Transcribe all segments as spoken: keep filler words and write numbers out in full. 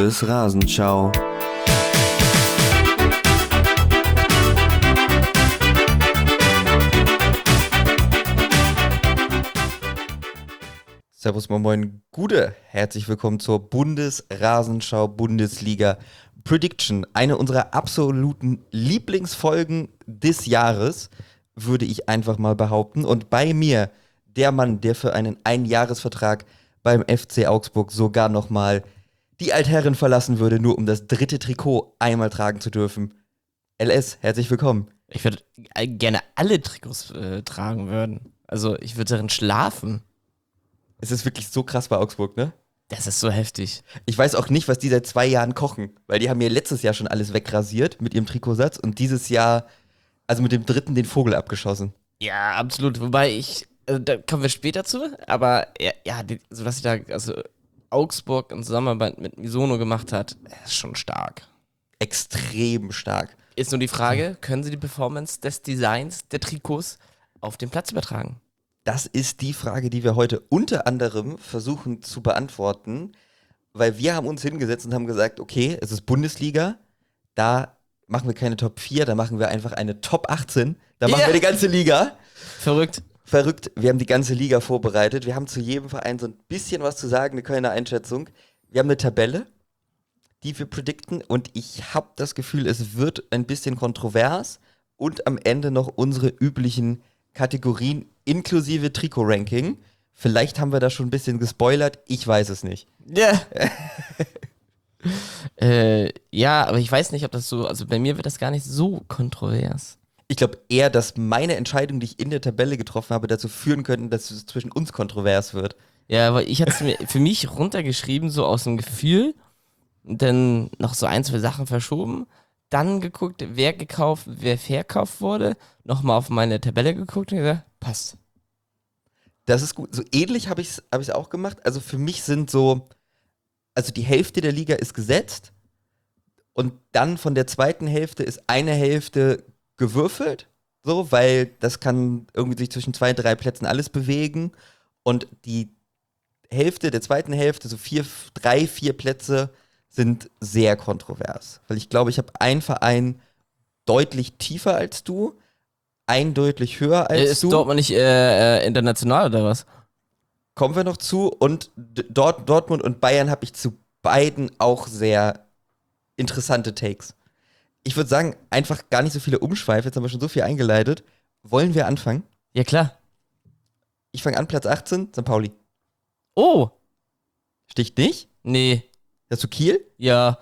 Bundesrasenschau. Servus, moin, moin, Gude. Herzlich willkommen zur Bundesrasenschau Bundesliga Prediction. Eine unserer absoluten Lieblingsfolgen des Jahres, würde ich einfach mal behaupten. Und bei mir der Mann, der für einen Einjahresvertrag beim F C Augsburg sogar nochmal die Altherren verlassen würde, nur um das dritte Trikot einmal tragen zu dürfen. L S, herzlich willkommen. Ich würde gerne alle Trikots äh, tragen würden. Also ich würde darin schlafen. Es ist wirklich so krass bei Augsburg, ne? Das ist so heftig. Ich weiß auch nicht, was die seit zwei Jahren kochen, weil die haben mir letztes Jahr schon alles wegrasiert mit ihrem Trikotsatz und dieses Jahr, also mit dem dritten, den Vogel abgeschossen. Ja, absolut. Wobei ich, also da kommen wir später zu, aber ja, ja die, so was ich da, also Augsburg in Zusammenarbeit mit Misono gemacht hat, ist schon stark. Extrem stark. Ist nur die Frage, können sie die Performance des Designs der Trikots auf den Platz übertragen? Das ist die Frage, die wir heute unter anderem versuchen zu beantworten, weil wir haben uns hingesetzt und haben gesagt, okay, es ist Bundesliga, da machen wir keine Top vier, da machen wir einfach eine Top achtzehn, da machen Ja. wir die ganze Liga. Verrückt. Verrückt, wir haben die ganze Liga vorbereitet, wir haben zu jedem Verein so ein bisschen was zu sagen, eine kleine Einschätzung. Wir haben eine Tabelle, die wir predikten und ich habe das Gefühl, es wird ein bisschen kontrovers und am Ende noch unsere üblichen Kategorien inklusive Trikot-Ranking. Vielleicht haben wir da schon ein bisschen gespoilert, ich weiß es nicht. Ja. äh, ja, aber ich weiß nicht, ob das so, also bei mir wird das gar nicht so kontrovers. Ich glaube eher, dass meine Entscheidung, die ich in der Tabelle getroffen habe, dazu führen könnten, dass es zwischen uns kontrovers wird. Ja, weil ich hatte es mir für mich runtergeschrieben, so aus dem Gefühl, dann noch so ein, zwei Sachen verschoben, dann geguckt, wer gekauft, wer verkauft wurde, nochmal auf meine Tabelle geguckt und gesagt, passt. Das ist gut. So ähnlich habe ich es hab ich's auch gemacht. Also für mich sind so, also die Hälfte der Liga ist gesetzt und dann von der zweiten Hälfte ist eine Hälfte gewürfelt, so, weil das kann irgendwie sich zwischen zwei, drei Plätzen alles bewegen und die Hälfte der zweiten Hälfte, so vier, drei, vier Plätze sind sehr kontrovers, weil ich glaube, ich habe einen Verein deutlich tiefer als du, einen deutlich höher als Äh, ist du. Dortmund nicht äh, äh, international oder was? Kommen wir noch zu. Und D- Dort, Dortmund und Bayern habe ich zu beiden auch sehr interessante Takes. Ich würde sagen, einfach gar nicht so viele Umschweife. Jetzt haben wir schon so viel eingeleitet. Wollen wir anfangen? Ja, klar. Ich fange an, Platz achtzehn, Sankt Pauli. Oh, Sticht nicht? nee, Hast du Kiel? ja.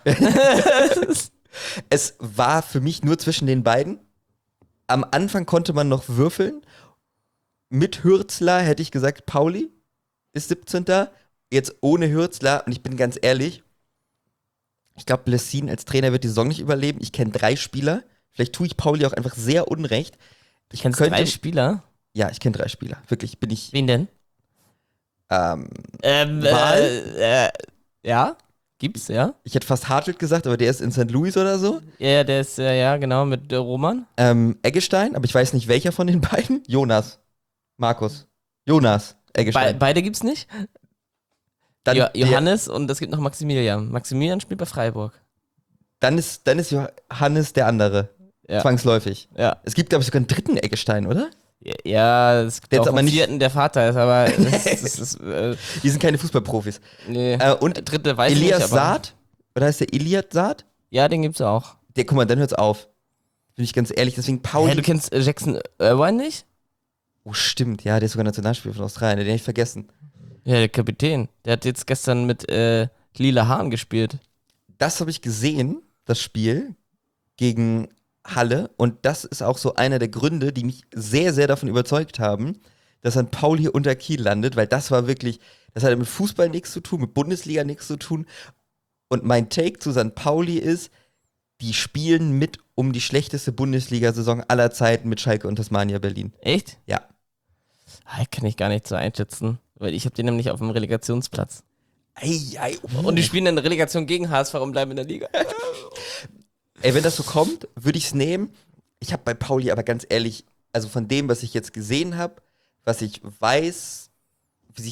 Es war für mich nur zwischen den beiden. Am Anfang konnte man noch würfeln. Mit Hürzler hätte ich gesagt, Pauli ist siebzehnter Jetzt ohne Hürzler. Und ich bin ganz ehrlich, ich glaube, Blessin als Trainer wird die Saison nicht überleben. Ich kenne drei Spieler. Vielleicht tue ich Pauli auch einfach sehr unrecht. Ich Kennst du könnte- drei Spieler? Ja, ich kenne drei Spieler. Wirklich, bin ich. Wen denn? Ähm, Ähm, Wahl? äh, äh, ja, gibt's, ja. ich hätte fast Hartelt gesagt, aber der ist in Sankt Louis oder so. Ja, ja, der ist, äh, ja, genau, mit äh, Roman. Ähm, Eggestein, aber ich weiß nicht, welcher von den beiden. Jonas. Markus. Jonas. Be Eggestein. beide gibt's nicht. Dann, jo der, Johannes und es gibt noch Maximilian. Maximilian spielt bei Freiburg. dann, ist, dann ist Johannes der andere. Ja. Zwangsläufig. Ja, Es gibt, glaube ich, sogar einen dritten Eggestein, oder? ja, es gibt Der ist auch aber einen nicht- vierten, der Vater ist, aber das, das ist, äh, Die sind keine Fußballprofis. nee. Äh, und Der dritte weiß ich Elias nicht, aber Saad? Oder heißt der Elias Saad? ja, den gibt's auch. Der, guck mal, dann hört's auf. Bin ich ganz ehrlich, deswegen Pauli. Hey, du kennst äh, Jackson Irvine nicht? Oh, stimmt, ja, der ist sogar Nationalspieler von Australien, den hab ich vergessen. Ja, der Kapitän. Der hat jetzt gestern mit äh, Lila Haaren gespielt. Das habe ich gesehen, das Spiel gegen Halle. Und das ist auch so einer der Gründe, die mich sehr, sehr davon überzeugt haben, dass Sankt Pauli unter Kiel landet, weil das war wirklich, das hatte mit Fußball nichts zu tun, mit Bundesliga nichts zu tun. Und mein Take zu Sankt Pauli ist, die spielen mit um die schlechteste Bundesliga-Saison aller Zeiten mit Schalke und Tasmania Berlin. Echt? Ja. Ah, kann ich gar nicht so einschätzen, weil ich habe den nämlich auf dem Relegationsplatz. Ei, ei, oh. Und die spielen dann Relegation gegen H S V und bleiben in der Liga. Ey, wenn das so kommt, würde ich es nehmen. Ich habe bei Pauli aber ganz ehrlich, also von dem, was ich jetzt gesehen habe, was ich weiß, wie sich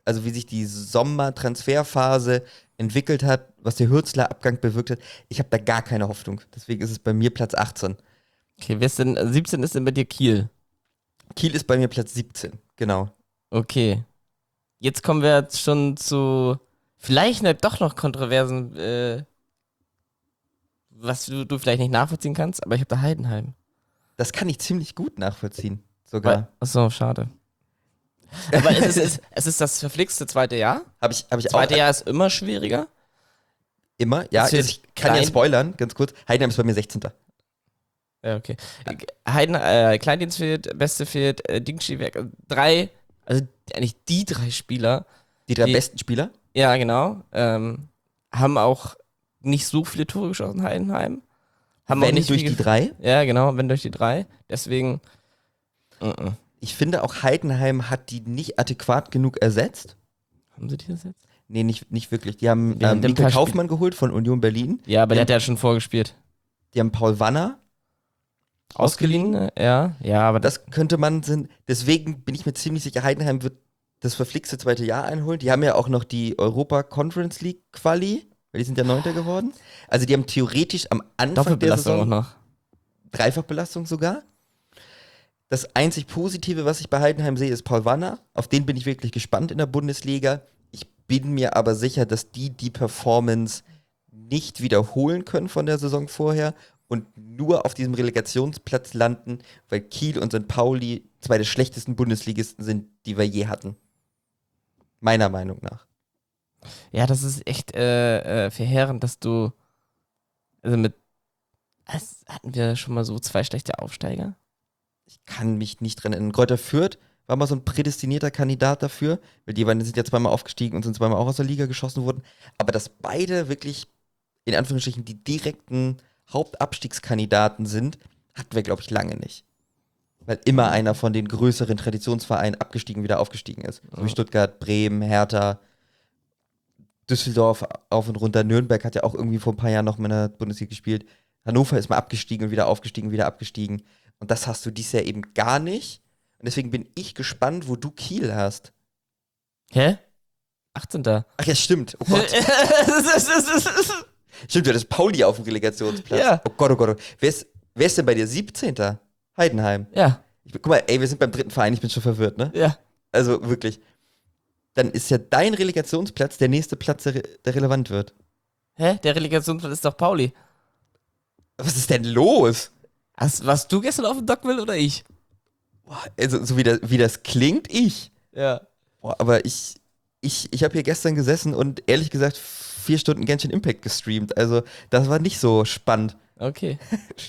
also wie sich die Sommertransferphase entwickelt hat, was der Hürzler-Abgang bewirkt hat, ich habe da gar keine Hoffnung. Deswegen ist es bei mir Platz achtzehn. Okay, wer ist denn, also siebzehn ist denn bei dir Kiel? Kiel ist bei mir Platz siebzehn, genau. Okay. Jetzt kommen wir jetzt schon zu vielleicht ne, doch noch kontroversen, äh, was du, du vielleicht nicht nachvollziehen kannst, aber ich habe da Heidenheim. Das kann ich ziemlich gut nachvollziehen, Weil, sogar. achso, schade. Aber es ist, es ist das verflixte zweite Jahr. Habe ich, hab ich Das auch zweite Jahr ist immer schwieriger. immer. Ja, Es wird ich kann ja klein. spoilern, ganz kurz. Heidenheim ist bei mir sechzehnter. Ja, okay. Heiden, äh, Kleindienst fehlt, Beste fehlt, äh, Dingschi-Werk. Also drei, also eigentlich die drei Spieler, Die drei Die- besten Spieler. ja, genau, ähm, haben auch nicht so viele Tore geschossen, Heidenheim. Haben auch Wenn nicht durch viel die gef- drei. Ja, genau, wenn durch die drei. Deswegen, uh -uh. Ich finde auch Heidenheim hat die nicht adäquat genug ersetzt. Haben sie die das jetzt? Nee, nicht, nicht wirklich. Die haben Die haben ähm, den Mikkel paar Spiel- Kaufmann geholt von Union Berlin. Ja, aber Die der haben, hat ja schon vorgespielt. die haben Paul Wanner Ausgeliehen? ausgeliehen. Ja, ja, aber Das könnte man sind. Deswegen bin ich mir ziemlich sicher, Heidenheim wird das verflixte zweite Jahr einholen. Die haben ja auch noch die Europa Conference League Quali, weil die sind ja Neunter geworden. Also die haben theoretisch am Anfang der Doppelbelastung auch Saison noch. Dreifachbelastung sogar. Das einzig Positive, was ich bei Heidenheim sehe, ist Paul Wanner. Auf den bin ich wirklich gespannt in der Bundesliga. Ich bin mir aber sicher, dass die die Performance nicht wiederholen können von der Saison vorher und nur auf diesem Relegationsplatz landen, weil Kiel und Sankt Pauli zwei der schlechtesten Bundesligisten sind, die wir je hatten. Meiner Meinung nach. Ja, das ist echt äh, äh, verheerend, dass du. Also mit. Was, hatten wir schon mal so zwei schlechte Aufsteiger? Ich kann mich nicht dran erinnern. Kräuter Fürth war mal so ein prädestinierter Kandidat dafür, weil die waren- sind ja zweimal aufgestiegen und sind zweimal auch aus der Liga geschossen worden. Aber dass beide wirklich, in Anführungsstrichen, die direkten Hauptabstiegskandidaten sind, hatten wir, glaube ich, lange nicht. Weil immer einer von den größeren Traditionsvereinen abgestiegen, wieder aufgestiegen ist. So wie Ja. Stuttgart, Bremen, Hertha, Düsseldorf auf und runter. Nürnberg hat ja auch irgendwie vor ein paar Jahren noch mal in der Bundesliga gespielt. Hannover ist mal abgestiegen und wieder aufgestiegen, wieder abgestiegen. Und das hast du dieses Jahr eben gar nicht. Und deswegen bin ich gespannt, wo du Kiel hast. Hä? achtzehnter Ach ja, stimmt. Oh Gott. Stimmt, du hattest Pauli auf dem Relegationsplatz. Ja. Oh Gott, oh Gott. Wer ist, wer ist denn bei dir? siebzehnter Heidenheim. Ja, Ich, bin- guck mal, ey, wir sind beim dritten Verein, ich bin schon verwirrt, ne? ja. Also wirklich. Dann ist ja dein Relegationsplatz der nächste Platz, der, re- der relevant wird. Hä? Der Relegationsplatz ist doch Pauli. Was ist denn los? Hast, warst du gestern auf dem Dockville oder ich? Boah, also, so wie das, wie das klingt, ich. Ja. Boah, aber ich, ich, ich habe hier gestern gesessen und ehrlich gesagt vier Stunden Genshin Impact gestreamt. Also, das war nicht so spannend. Okay.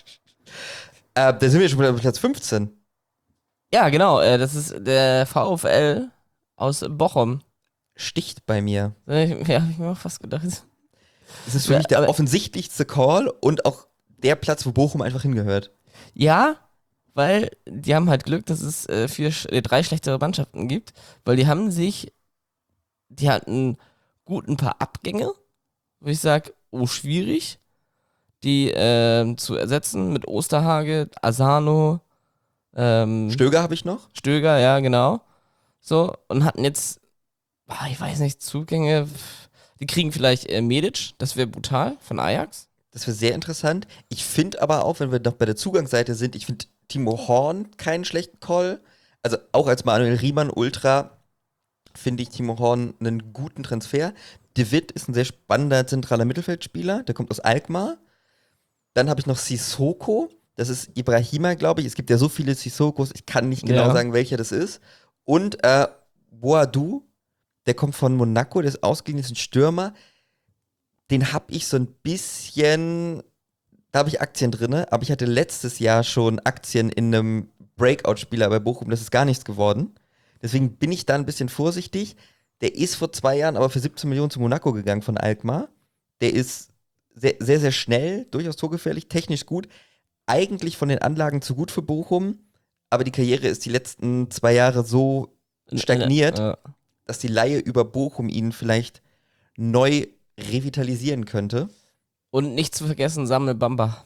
Äh, da sind wir schon bei Platz fünfzehn. Ja, genau. Äh, das ist der VfL aus Bochum. Sticht bei mir. Äh, Ja, hab ich mir auch fast gedacht. Das ist für Ja, mich der aber- offensichtlichste Call und auch der Platz, wo Bochum einfach hingehört. Ja, weil die haben halt Glück, dass es äh, vier, sch- äh, drei schlechtere Mannschaften gibt, weil die haben sich, die hatten gut ein paar Abgänge, wo ich sage, oh, schwierig, die ähm, zu ersetzen mit Osterhage, Asano, ähm, Stöger habe ich noch. Stöger, ja, genau. So, und hatten jetzt, ah, ich weiß nicht, Zugänge, pf, die kriegen vielleicht äh, Medic, das wäre brutal, von Ajax. Das wäre sehr interessant. Ich finde aber auch, wenn wir noch bei der Zugangsseite sind, ich finde Timo Horn keinen schlechten Call. Also auch als Manuel Riemann Ultra finde ich Timo Horn einen guten Transfer. De Witt ist ein sehr spannender zentraler Mittelfeldspieler, der kommt aus Alkmaar. Dann habe ich noch Sissoko, das ist Ibrahima, glaube ich. Es gibt ja so viele Sissokos, ich kann nicht genau Ja. sagen, welcher das ist. Und äh, Boadou, der kommt von Monaco, der ist ausgeliehen, ist ein Stürmer. Den habe ich so ein bisschen, da habe ich Aktien drin, aber ich hatte letztes Jahr schon Aktien in einem Breakout-Spieler bei Bochum, das ist gar nichts geworden. Deswegen bin ich da ein bisschen vorsichtig. Der ist vor zwei Jahren aber für siebzehn Millionen zu Monaco gegangen von Alkmaar. Der ist sehr, sehr, sehr schnell, durchaus torgefährlich, technisch gut. Eigentlich von den Anlagen zu gut für Bochum, aber die Karriere ist die letzten zwei Jahre so stagniert, Äh, dass die Leihe über Bochum ihn vielleicht neu revitalisieren könnte. Und nicht zu vergessen, Samuel Bamba.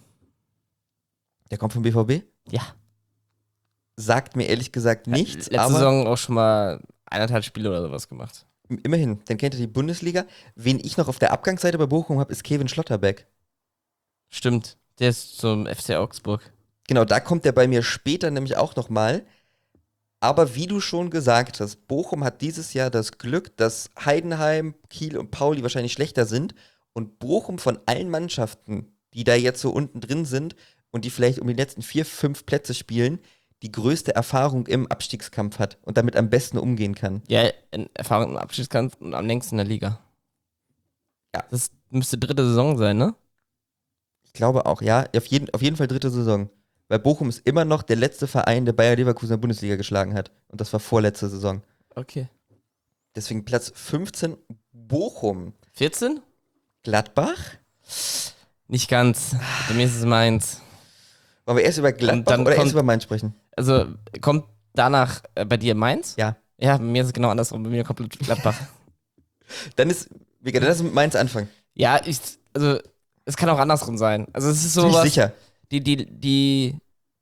Der kommt vom B V B. Ja. Sagt mir ehrlich gesagt nichts, Letzte aber Saison auch schon mal eineinhalb Spiele oder sowas gemacht. immerhin, dann kennt ihr die Bundesliga. Wen ich noch auf der Abgangsseite bei Bochum habe, ist Kevin Schlotterbeck. Stimmt, der ist zum F C Augsburg. Genau, da kommt der bei mir später nämlich auch nochmal. Aber wie du schon gesagt hast, Bochum hat dieses Jahr das Glück, dass Heidenheim, Kiel und Pauli wahrscheinlich schlechter sind und Bochum von allen Mannschaften, die da jetzt so unten drin sind und die vielleicht um die letzten vier, fünf Plätze spielen, die größte Erfahrung im Abstiegskampf hat und damit am besten umgehen kann. Ja, in Erfahrung im Abstiegskampf und am längsten in der Liga. Ja. Das müsste dritte Saison sein, ne? Ich glaube auch, ja, auf jeden, auf jeden Fall dritte Saison. Weil Bochum ist immer noch der letzte Verein, der Bayer Leverkusen in der Bundesliga geschlagen hat. Und das war vorletzte Saison. Okay. Deswegen Platz fünfzehn, Bochum. vierzehn? Gladbach? Nicht ganz. Bei mir ist es Mainz. Wollen wir erst über Gladbach oder kommt, erst über Mainz sprechen? Also, kommt danach äh, bei dir Mainz? Ja. Ja, bei mir ist es genau andersrum. Bei mir kommt Gladbach. Dann ist, wir können das mit Mainz anfangen. Ja, ich, also, es kann auch andersrum sein. Also, es ist so Bin ich was, sicher. Die, die, die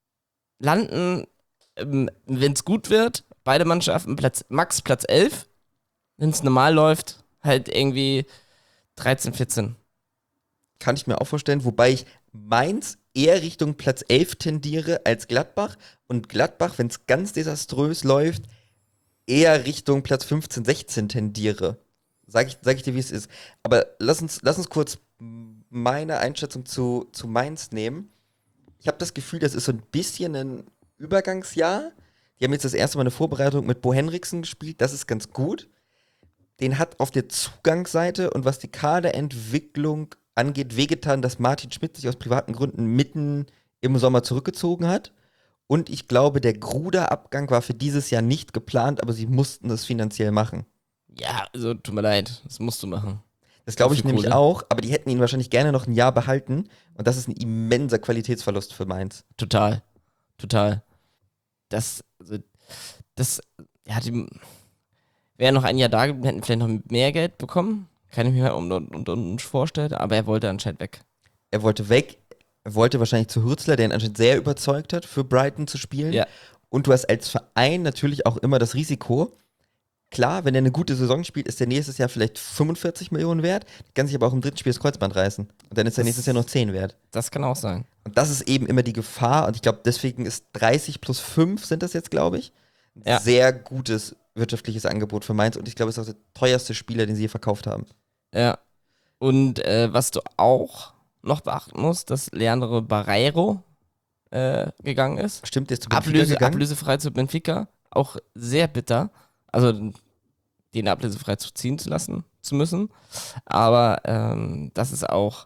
landen, ähm, wenn es gut wird, beide Mannschaften Platz, Max Platz elf. Wenn es normal läuft, halt irgendwie dreizehn, vierzehn. Kann ich mir auch vorstellen, wobei ich Mainz eher Richtung Platz elf tendiere als Gladbach und Gladbach, wenn es ganz desaströs läuft, eher Richtung Platz fünfzehn, sechzehn tendiere. Sag ich, sag ich dir, wie es ist. Aber lass uns, lass uns kurz meine Einschätzung zu, zu Mainz nehmen. Ich habe das Gefühl, das ist so ein bisschen ein Übergangsjahr. Die haben jetzt das erste Mal eine Vorbereitung mit Bo Henriksen gespielt. Das ist ganz gut. Den hat auf der Zugangsseite und was die Kaderentwicklung angeht, wehgetan, dass Martin Schmidt sich aus privaten Gründen mitten im Sommer zurückgezogen hat. Und ich glaube, der Gruder-Abgang war für dieses Jahr nicht geplant, aber sie mussten es finanziell machen. Ja, also tut mir leid, das musst du machen. Das glaube ich Viel nämlich Kohle. auch, aber die hätten ihn wahrscheinlich gerne noch ein Jahr behalten. Und das ist ein immenser Qualitätsverlust für Mainz. Total. Total. Das, also, das, ja, die wäre noch ein Jahr da geblieben, hätten vielleicht noch mehr Geld bekommen. Kann ich mir mal um, um, um, um vorstellen, aber er wollte anscheinend weg. Er wollte weg, er wollte wahrscheinlich zu Hürzler, der ihn anscheinend sehr überzeugt hat, für Brighton zu spielen. Ja. Und du hast als Verein natürlich auch immer das Risiko. Klar, wenn er eine gute Saison spielt, ist der nächstes Jahr vielleicht fünfundvierzig Millionen wert. Kann sich aber auch im dritten Spiel das Kreuzband reißen. Und dann ist er Das- nächstes Jahr noch zehn wert. Das kann auch sein. Und das ist eben immer die Gefahr. Und ich glaube, deswegen ist dreißig plus fünf sind das jetzt, glaube ich. Ein Ja. sehr gutes wirtschaftliches Angebot für Mainz. Und ich glaube, es ist auch der teuerste Spieler, den sie je verkauft haben. Ja. Und äh, was du auch noch beachten musst, dass Leandro Barreiro äh, gegangen ist. Stimmt, der ist zu Benfica Ablöse, gegangen. ablösefrei zu Benfica. Auch sehr bitter. Also den ablösefrei zu ziehen zu lassen zu müssen. Aber ähm, das ist auch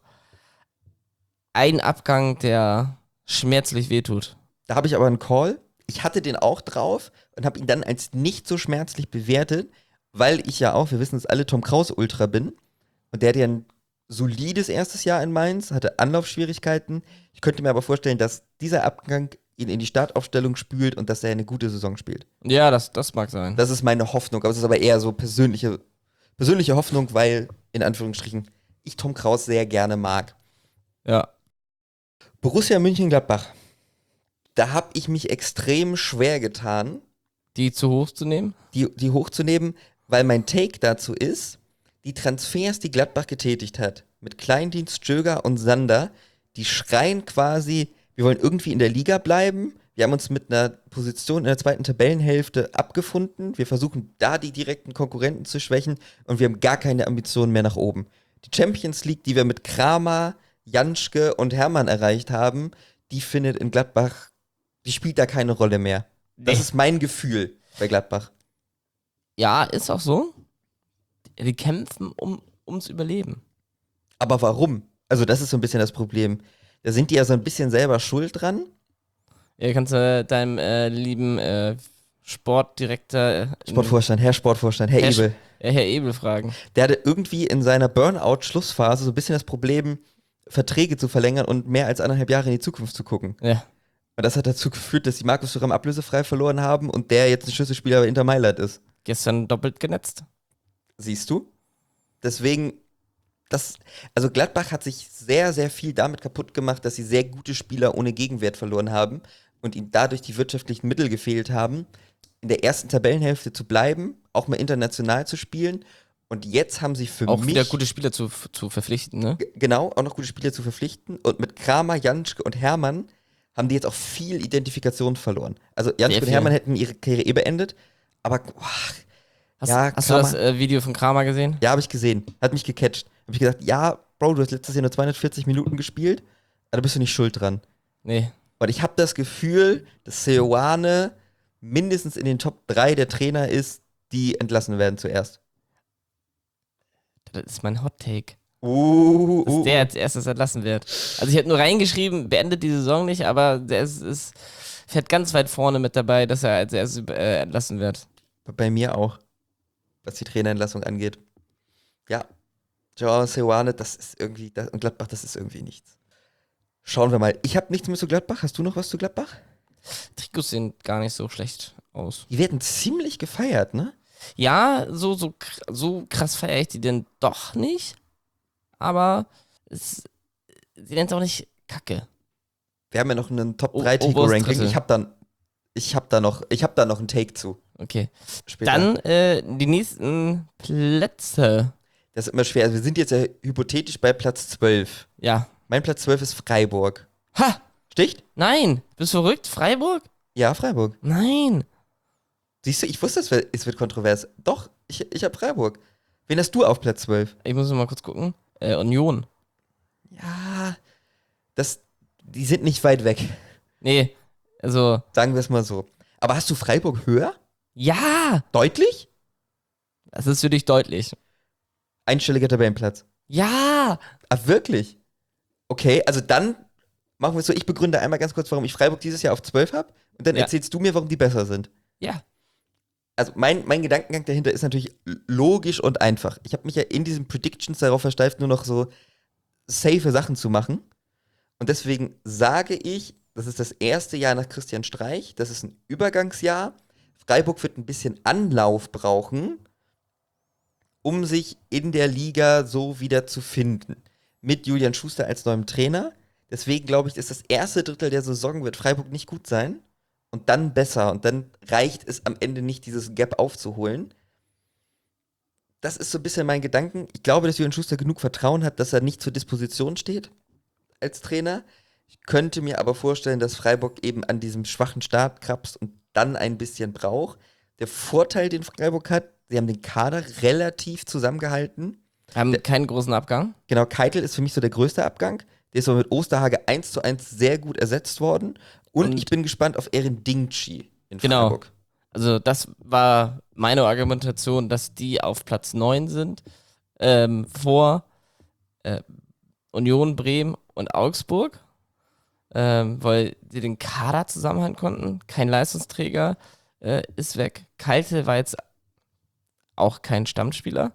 ein Abgang, der schmerzlich wehtut. Da habe ich aber einen Call. Ich hatte den auch drauf und habe ihn dann als nicht so schmerzlich bewertet, weil ich ja auch, wir wissen es alle, Tom Kraus-Ultra bin. Und der hat ja ein solides erstes Jahr in Mainz, hatte Anlaufschwierigkeiten. Ich könnte mir aber vorstellen, dass dieser Abgang ihn in die Startaufstellung spült und dass er eine gute Saison spielt. Ja, das, das mag sein. Das ist meine Hoffnung, aber es ist aber eher so persönliche, persönliche Hoffnung, weil, in Anführungsstrichen, ich Tom Kraus sehr gerne mag. Ja. Borussia Mönchengladbach. Da habe ich mich extrem schwer getan, Die zu hoch zu nehmen? die, die hochzunehmen, weil mein Take dazu ist, die Transfers, die Gladbach getätigt hat, mit Kleindienst, Stöger und Sander, die schreien quasi, wir wollen irgendwie in der Liga bleiben. Wir haben uns mit einer Position in der zweiten Tabellenhälfte abgefunden. Wir versuchen da die direkten Konkurrenten zu schwächen und wir haben gar keine Ambitionen mehr nach oben. Die Champions League, die wir mit Kramer, Janschke und Hermann erreicht haben, die findet in Gladbach, die spielt da keine Rolle mehr. Das Nee. ist mein Gefühl bei Gladbach. Ja, ist auch so. Die kämpfen um, ums Überleben. Aber warum? Also das ist so ein bisschen das Problem. Da sind die ja so ein bisschen selber schuld dran. Ja, kannst du äh, deinem äh, lieben äh, Sportdirektor äh, Sportvorstand, Herr Sportvorstand, Herr Herr, Ebel. Sch- äh, Herr Ebel fragen. Der hatte irgendwie in seiner Burnout-Schlussphase so ein bisschen das Problem, Verträge zu verlängern und mehr als anderthalb Jahre in die Zukunft zu gucken. Ja. Und das hat dazu geführt, dass die Markus Thuram ablösefrei verloren haben und der jetzt ein Schlüsselspieler bei Inter Mailand ist. Gestern doppelt genetzt. Siehst du? Deswegen, das, also Gladbach hat sich sehr, sehr viel damit kaputt gemacht, dass sie sehr gute Spieler ohne Gegenwert verloren haben. und ihnen dadurch die wirtschaftlichen Mittel gefehlt haben, in der ersten Tabellenhälfte zu bleiben, auch mal international zu spielen. Und jetzt haben sie für Auch mich wieder gute Spieler zu, zu verpflichten, ne? g- genau auch noch gute Spieler zu verpflichten. Und mit Kramer, Janschke und Hermann haben die jetzt auch viel Identifikation verloren. Also Janschke und viel. Hermann hätten ihre Karriere eh beendet, aber boah, Hast, Ja, hast du Kramer. das äh, Video von Kramer gesehen? ja, habe ich gesehen, hat mich gecatcht. Habe ich gesagt, ja, Bro, du hast letztes Jahr nur zweihundertvierzig Minuten gespielt, aber da bist du nicht schuld dran. Nee. Weil ich habe das Gefühl, dass Seoane mindestens in den Top drei der Trainer ist, die entlassen werden zuerst. Das ist mein Hot Take. Uh, Dass uh, der als erstes entlassen wird. Also ich habe nur reingeschrieben, beendet die Saison nicht, aber der ist, ist fährt ganz weit vorne mit dabei, dass er als erstes äh, entlassen wird. Bei mir auch, was die Trainerentlassung angeht. Ja, Joao Seoane, das ist irgendwie, das, und Gladbach, das ist irgendwie nichts. Schauen wir mal. Ich habe nichts mehr zu Gladbach. Hast du noch was zu Gladbach? Trikots sehen gar nicht so schlecht aus. Die werden ziemlich gefeiert, ne? Ja, so, so, kr- so krass feiere ich die denn doch nicht. Aber es, sie nennen es auch nicht Kacke. Wir haben ja noch einen Top O- drei Trikot-Ranking. Obersdrittel. Ich habe dann, ich habe da noch, ich habe da noch einen Take zu. Okay. Später. Dann äh, die nächsten Plätze. Das ist immer schwer. Also wir sind jetzt ja hypothetisch bei Platz zwölf. Ja. Mein Platz zwölf ist Freiburg. Ha! Sticht? Nein! Bist du verrückt? Freiburg? Ja, Freiburg. Nein! Siehst du, ich wusste, es wird, es wird kontrovers. Doch, ich, ich habe Freiburg. Wen hast du auf Platz zwölf? Ich muss noch mal kurz gucken. Äh, Union. Ja, das, die sind nicht weit weg. Nee, also, Sagen wir es mal so. Aber hast du Freiburg höher? ja! Deutlich? Das ist für dich deutlich. Einstelliger Tabellenplatz. Ja! Ah, wirklich? Okay, also dann machen wir es so. Ich begründe einmal ganz kurz, warum ich Freiburg dieses Jahr auf zwölf habe. Und dann Ja. erzählst du mir, warum die besser sind. Ja. Also mein, mein Gedankengang dahinter ist natürlich logisch und einfach. Ich habe mich ja in diesen Predictions darauf versteift, nur noch so safe Sachen zu machen. Und deswegen sage ich, das ist das erste Jahr nach Christian Streich, das ist ein Übergangsjahr. Freiburg wird ein bisschen Anlauf brauchen, um sich in der Liga so wieder zu finden. Mit Julian Schuster als neuem Trainer. Deswegen glaube ich, dass das erste Drittel der Saison wird Freiburg nicht gut sein. Und dann besser. Und dann reicht es am Ende nicht, dieses Gap aufzuholen. Das ist so ein bisschen mein Gedanken. Ich glaube, dass Julian Schuster genug Vertrauen hat, dass er nicht zur Disposition steht als Trainer. Ich könnte mir aber vorstellen, dass Freiburg eben an diesem schwachen Start kratzt und dann ein bisschen braucht. Der Vorteil, den Freiburg hat, sie haben den Kader relativ zusammengehalten. Haben keinen großen Abgang. Genau, Keitel ist für mich so der größte Abgang. Der ist aber mit Osterhage eins zu eins sehr gut ersetzt worden. Und, Und- ich bin gespannt auf Erin Dingchi in Genau. Freiburg. Also, das war meine Argumentation, dass die auf Platz neun sind. Ähm, vor äh, Union, Bremen und Augsburg. Ähm, weil sie den Kader zusammenhalten konnten. Kein Leistungsträger äh, ist weg. Keitel war jetzt auch kein Stammspieler.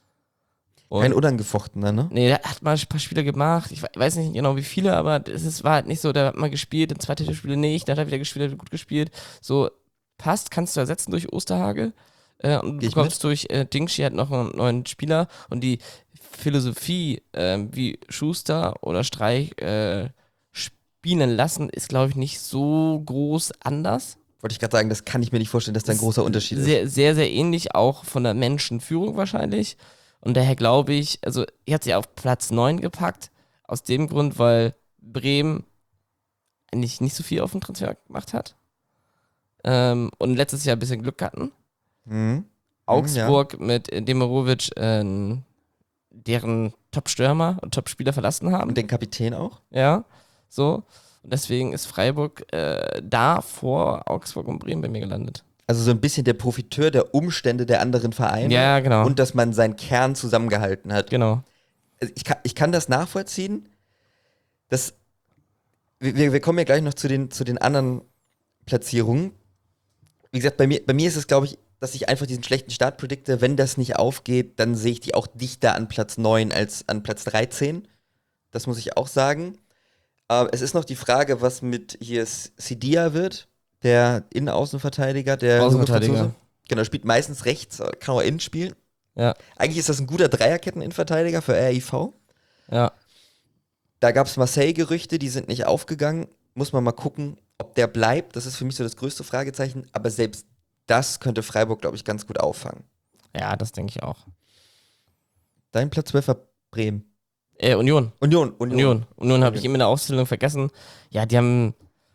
Und Kein unangefochtener, ne? Nee, der hat mal ein paar Spiele gemacht. Ich we- weiß nicht genau wie viele, aber es ist, war halt nicht so, der hat mal gespielt, in zweite Spiele nicht, dann hat er wieder gespielt, hat gut gespielt. So, passt, kannst du ersetzen durch Osterhage. Äh, und du Geh ich bekommst durch äh, Dingshi halt noch einen neuen Spieler. Und die Philosophie, ähm, wie Schuster oder Streich äh, spielen lassen, ist, glaube ich, nicht so groß anders. Wollte ich gerade sagen, das kann ich mir nicht vorstellen, dass da ein großer Unterschied ist. Sehr, sehr, sehr ähnlich, auch von der Menschenführung wahrscheinlich. Und daher glaube ich, also ich hatte sie auf Platz neun gepackt, aus dem Grund, weil Bremen eigentlich nicht so viel auf dem Transfer gemacht hat. Ähm, und letztes Jahr ein bisschen Glück hatten. Mhm. Augsburg mit Demirovic, äh, deren Top-Stürmer und Top-Spieler verlassen haben. Und den Kapitän auch? Ja, so. Und deswegen ist Freiburg äh, da vor Augsburg und Bremen bei mir gelandet. Also so ein bisschen der Profiteur der Umstände der anderen Vereine. Ja, genau. Und dass man seinen Kern zusammengehalten hat. Genau. Also ich, kann, ich kann das nachvollziehen. Das, wir, wir kommen ja gleich noch zu den, zu den anderen Platzierungen. Wie gesagt, bei mir, bei mir ist es, glaube ich, dass ich einfach diesen schlechten Start predikte. Wenn das nicht aufgeht, dann sehe ich die auch dichter an Platz neun als an Platz dreizehn. Das muss ich auch sagen. Äh, es ist noch die Frage, was mit hier Sidia wird, der Innenaußenverteidiger, der Außenverteidiger. junge Franzose. Genau, spielt meistens rechts, kann auch innen spielen. Ja, Eigentlich ist das ein guter Dreierketten-Innenverteidiger für R I V. ja. Da gab es Marseille-Gerüchte, die sind nicht aufgegangen. Muss man mal gucken, Ob der bleibt, das ist für mich so das größte Fragezeichen, aber selbst das könnte Freiburg, glaube ich, ganz gut auffangen. Ja, das denke ich auch. Dein Platz zwölf war Bremen. Äh, Union. Union, Union. Union. Union habe ich eben in der Aufzählung vergessen. Ja, die haben,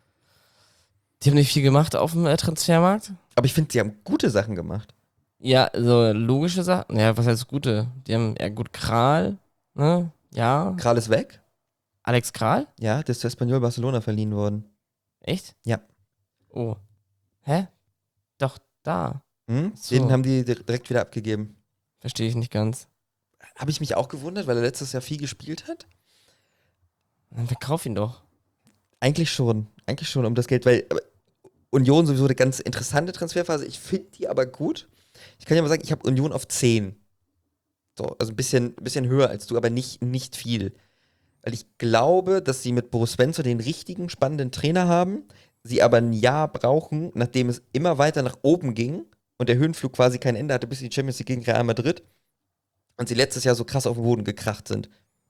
die haben nicht viel gemacht auf dem äh, Transfermarkt. Aber ich finde, sie haben gute Sachen gemacht. Ja, so logische Sachen. Ja, was heißt gute? Die haben ja gut Kral, ne? Ja. Kral ist weg. Alex Kral? Ja, der ist zu Espanyol Barcelona verliehen worden. Echt? Ja. Oh. Hä? Doch, da. Hm? So. Den haben die dir- direkt wieder abgegeben. Verstehe ich nicht ganz. Habe ich mich auch gewundert, weil er letztes Jahr viel gespielt hat. Dann verkauf ihn doch. Eigentlich schon. Eigentlich schon um das Geld, weil aber Union sowieso eine ganz interessante Transferphase. Ich finde die aber gut. Ich kann ja mal sagen, ich habe Union auf zehn. So, also ein bisschen, bisschen höher als du, aber nicht, nicht viel. Weil ich glaube, dass sie mit Boris Svensson den richtigen, spannenden Trainer haben, sie aber ein Jahr brauchen, nachdem es immer weiter nach oben ging und der Höhenflug quasi kein Ende hatte, bis die Champions League gegen Real Madrid und sie letztes Jahr so krass auf den Boden gekracht sind.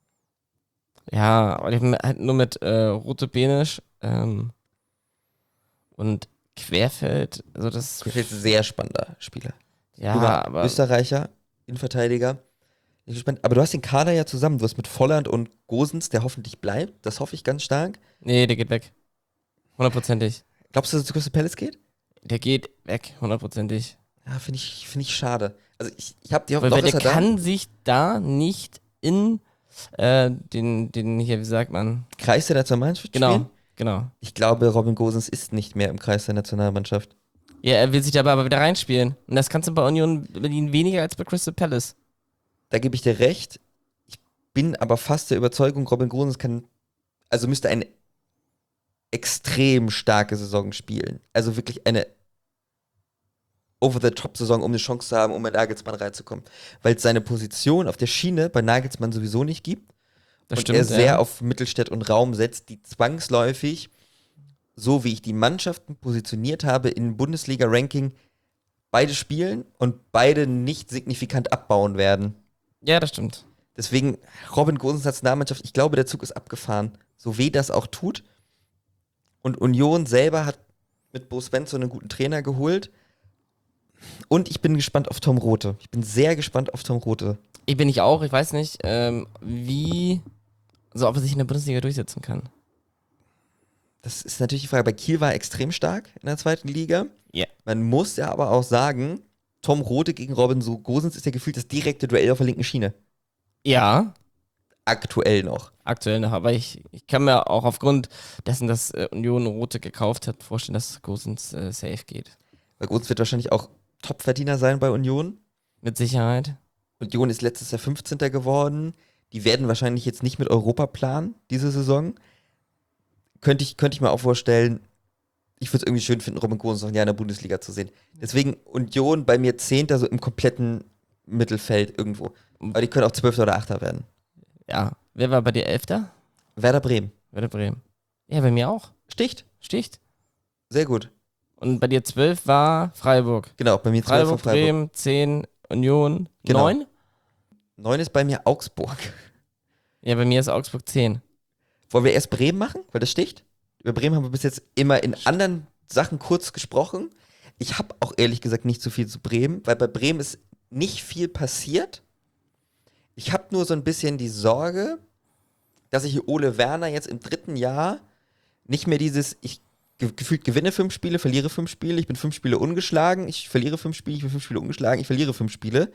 Ja, aber die haben halt nur mit äh, Rote Benisch ähm, und Querfeld, also das Ich finde ein sehr spannender Spieler. ja, Junger aber Österreicher, Innenverteidiger. Ich bin gespannt. Aber du hast den Kader ja zusammen. Du hast mit Volland und Gosens, der hoffentlich bleibt. Das hoffe ich ganz stark. nee, der geht weg. Hundertprozentig. Glaubst du, dass es zu Crystal Palace geht? Der geht weg, hundertprozentig. Ja, finde ich, find ich schade. Also ich, ich habe die Weil, Hoffnung, weil dass der er da kann sich da nicht in äh, den, den hier, wie sagt man? Kreis der Nationalmannschaft Genau, spielen. genau. Ich glaube, Robin Gosens ist nicht mehr im Kreis der Nationalmannschaft. Ja, er will sich dabei aber wieder reinspielen. Und das kannst du bei Union Berlin weniger als bei Crystal Palace. Da gebe ich dir recht. Ich bin aber fast der Überzeugung, Robin Gosens kann, also müsste eine extrem starke Saison spielen. Also wirklich eine Over-the-Top-Saison, um eine Chance zu haben, um mit Nagelsmann reinzukommen. Weil es seine Position auf der Schiene bei Nagelsmann sowieso nicht gibt. Das und stimmt, er sehr ja. auf Mittelstädt und Raum setzt, die zwangsläufig, so wie ich die Mannschaften positioniert habe im Bundesliga-Ranking, beide spielen und beide nicht signifikant abbauen werden. Ja, das stimmt. Deswegen Robin Gosens Nationalmannschaft, ich glaube, der Zug ist abgefahren. So weh das auch tut. Und Union selber hat mit Bo Svensson einen guten Trainer geholt. Und ich bin gespannt auf Tom Rothe. Ich bin sehr gespannt auf Tom Rothe. Ich bin ich auch, ich weiß nicht, ähm, wie, also ob er sich in der Bundesliga durchsetzen kann. Das ist natürlich die Frage. Bei Kiel war er extrem stark in der zweiten Liga. Ja. Man muss ja aber auch sagen, Tom Rothe gegen Robin so Gosens ist ja gefühlt das direkte Duell auf der linken Schiene. Ja, Aktuell noch. aktuell noch, aber ich, ich kann mir auch aufgrund dessen, dass äh, Union Rote gekauft hat, vorstellen, dass Gosens äh, safe geht. Weil Gosens wird wahrscheinlich auch Topverdiener sein bei Union. Mit Sicherheit. Union ist letztes Jahr fünfzehnter geworden. Die werden wahrscheinlich jetzt nicht mit Europa planen, diese Saison. Könnte ich, könnte ich mir auch vorstellen, ich würde es irgendwie schön finden, Robin Gosens noch ein Jahr in der Bundesliga zu sehen. Deswegen Union bei mir Zehnter, so im kompletten Mittelfeld irgendwo. Aber die können auch Zwölfter oder Achter werden. Ja. Wer war bei dir Elfter? Werder Bremen. Werder Bremen. Ja, bei mir auch. Sticht. Sticht. Sehr gut. Und bei dir zwölf war Freiburg. Genau, bei mir zwölf Freiburg, von Freiburg. Bremen, zehn, Union, Genau. neun? Neun ist bei mir Augsburg. Ja, bei mir ist Augsburg zehn. Wollen wir erst Bremen machen? Weil das sticht. Über Bremen haben wir bis jetzt immer in anderen Sachen kurz gesprochen. Ich habe auch ehrlich gesagt nicht so viel zu Bremen, weil bei Bremen ist nicht viel passiert. Ich habe nur so ein bisschen die Sorge, dass ich Ole Werner jetzt im dritten Jahr nicht mehr dieses, ich ge gefühlt gewinne fünf Spiele, verliere fünf Spiele, ich bin fünf Spiele ungeschlagen, ich verliere fünf Spiele, ich bin fünf Spiele ungeschlagen, ich verliere fünf Spiele.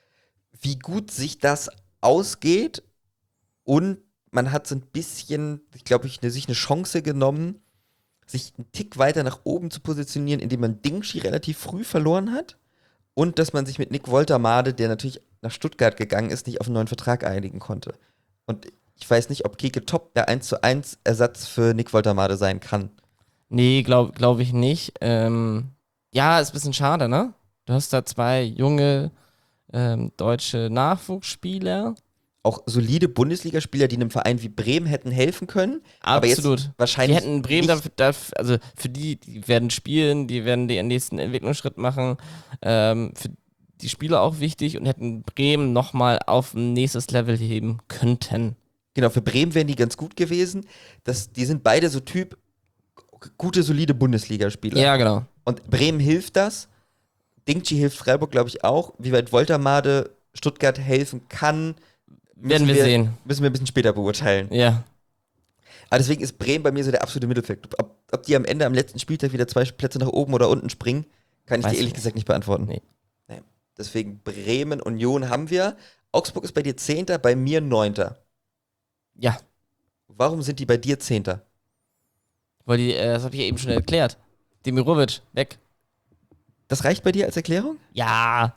Wie gut sich das ausgeht und man hat so ein bisschen, ich glaube, ich, sich eine Chance genommen, sich einen Tick weiter nach oben zu positionieren, indem man Dingshi relativ früh verloren hat und dass man sich mit Nick Woltermade, der natürlich nach Stuttgart gegangen ist, nicht auf einen neuen Vertrag einigen konnte. Und ich weiß nicht, ob Keke Top der eins zu eins Ersatz für Nick Woltermade sein kann. Nee, glaube glaub ich nicht. Ähm, ja, ist ein bisschen schade, ne? Du hast da zwei junge ähm, deutsche Nachwuchsspieler. Auch solide Bundesligaspieler, die einem Verein wie Bremen hätten helfen können. Aber Absolut. jetzt Die wahrscheinlich hätten Bremen nicht- dafür, dafür, also für die, die werden spielen, die werden den nächsten Entwicklungsschritt machen. Ähm, für die Spieler auch wichtig und hätten Bremen nochmal auf ein nächstes Level heben könnten. Genau, für Bremen wären die ganz gut gewesen. Das, die sind beide so Typ gute, solide Bundesligaspieler. Ja, genau. Und Bremen hilft das. Dingchi hilft Freiburg, glaube ich, auch. Wie weit Woltermade Stuttgart helfen kann, Werden wir, wir sehen. Müssen wir ein bisschen später beurteilen. Ja. Aber deswegen ist Bremen bei mir so der absolute Mittelfeld. Ob, ob die am Ende am letzten Spieltag wieder zwei Plätze nach oben oder unten springen, kann ich Weiß dir ehrlich nicht. gesagt nicht beantworten. Nee. Nee. Deswegen Bremen, Union haben wir. Augsburg ist bei dir Zehnter, bei mir Neunter. Ja. Warum sind die bei dir Zehnter? Weil die, äh, das habe ich ja eben schon erklärt. Demirovic, weg. Das reicht bei dir als Erklärung? Ja.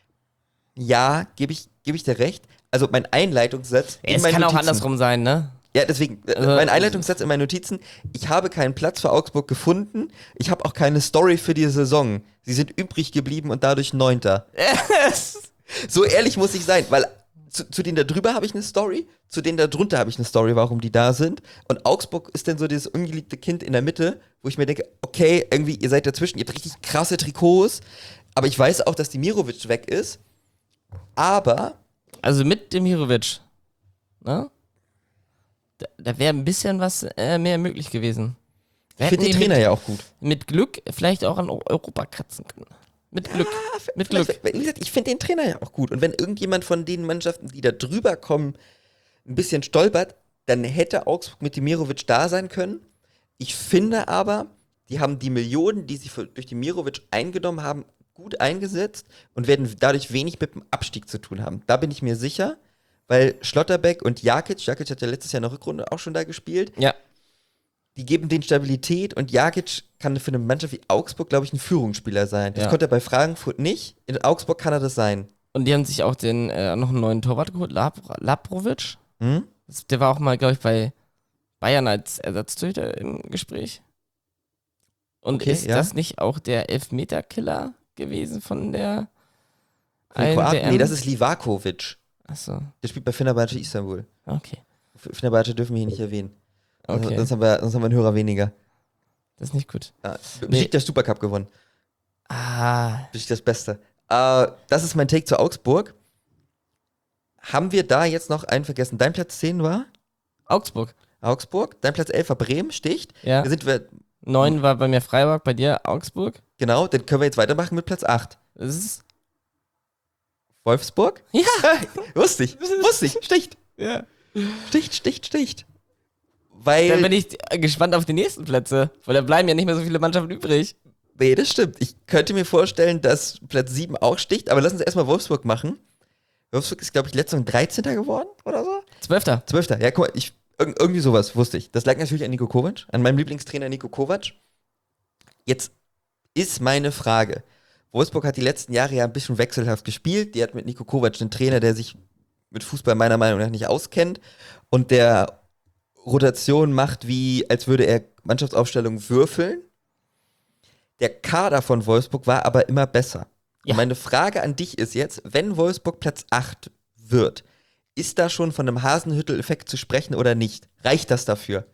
Ja, gebe ich, geb ich dir recht. Also mein Einleitungssatz in Es meinen kann auch Notizen. andersrum sein, ne? Ja, deswegen, äh, Also, mein Einleitungssatz in meinen Notizen, ich habe keinen Platz für Augsburg gefunden, ich habe auch keine Story für die Saison. Sie sind übrig geblieben und dadurch Neunter. So ehrlich muss ich sein, weil zu, zu denen da drüber habe ich eine Story, zu denen da drunter habe ich eine Story, warum die da sind. Und Augsburg ist dann so dieses ungeliebte Kind in der Mitte, wo ich mir denke, okay, irgendwie, ihr seid dazwischen, ihr habt richtig krasse Trikots, aber ich weiß auch, dass die Mirovic weg ist. Aber Also mit Demirovic, ne? Da, da wäre ein bisschen was äh, mehr möglich gewesen. Wir ich finde hätten den ihn Trainer mit, ja auch gut. mit Glück vielleicht auch an Eu- Europa kratzen können. Mit Glück. Mit Vielleicht- Glück. Wie gesagt, ich finde den Trainer ja auch gut. Und wenn irgendjemand von den Mannschaften, die da drüber kommen, ein bisschen stolpert, dann hätte Augsburg mit Demirovic da sein können. Ich finde aber, die haben die Millionen, die sie für, durch Demirovic eingenommen haben, gut eingesetzt und werden dadurch wenig mit dem Abstieg zu tun haben. Da bin ich mir sicher, weil Schlotterbeck und Jakic, Jakic hat ja letztes Jahr in der Rückrunde auch schon da gespielt, Ja. die geben denen Stabilität und Jakic kann für eine Mannschaft wie Augsburg, glaube ich, ein Führungsspieler sein. Das Ja. konnte er bei Frankfurt nicht. In Augsburg kann er das sein. Und die haben sich auch den äh, noch einen neuen Torwart geholt, Lab Labrovic. Hm? Das, der war auch mal, glaube ich, bei Bayern als Ersatztorhüter im Gespräch. Und Okay, ist ja. das nicht auch der Elfmeterkiller gewesen von der Von Kroaten? W M? Nee, das ist Livakovic. Achso, Der spielt bei Fenerbahce Istanbul. okay. F- Fenerbahce dürfen wir hier nicht erwähnen. Also, Okay, sonst, haben wir, sonst haben wir einen Hörer weniger. das ist nicht gut. Ja, Nee. Besiktas Supercup gewonnen. Ah, Besiktas Beste. Äh, das ist mein Take zu Augsburg. Haben wir da jetzt noch einen vergessen? Dein Platz zehn war Augsburg. Augsburg. Dein Platz elf war Bremen, sticht. Ja. Da sind wir, Neun war bei mir Freiburg, bei dir Augsburg. genau, dann können wir jetzt weitermachen mit Platz acht. Das ist. Wolfsburg? Ja. Wusste ich, wusste ich, sticht. Ja. Sticht, sticht, sticht. Weil, Dann bin ich gespannt auf die nächsten Plätze, weil da bleiben ja nicht mehr so viele Mannschaften übrig. nee, das stimmt. Ich könnte mir vorstellen, dass Platz sieben auch sticht, aber lass uns erstmal Wolfsburg machen. Wolfsburg ist, glaube ich, letztes Mal dreizehnter geworden oder so. Zwölfter. zwölfter Ja, guck mal, ich, irg irgendwie sowas wusste ich. Das lag natürlich an Niko Kovac, an meinem Lieblingstrainer Niko Kovac. Jetzt ist meine Frage. Wolfsburg hat die letzten Jahre ja ein bisschen wechselhaft gespielt. Die hat mit Niko Kovac einen Trainer, der sich mit Fußball meiner Meinung nach nicht auskennt und der Rotation macht, wie als würde er Mannschaftsaufstellungen würfeln. Der Kader von Wolfsburg war aber immer besser. Ja. Und meine Frage an dich ist jetzt, wenn Wolfsburg Platz acht wird, ist da schon von einem Hasenhüttel-Effekt zu sprechen oder nicht? Reicht das dafür?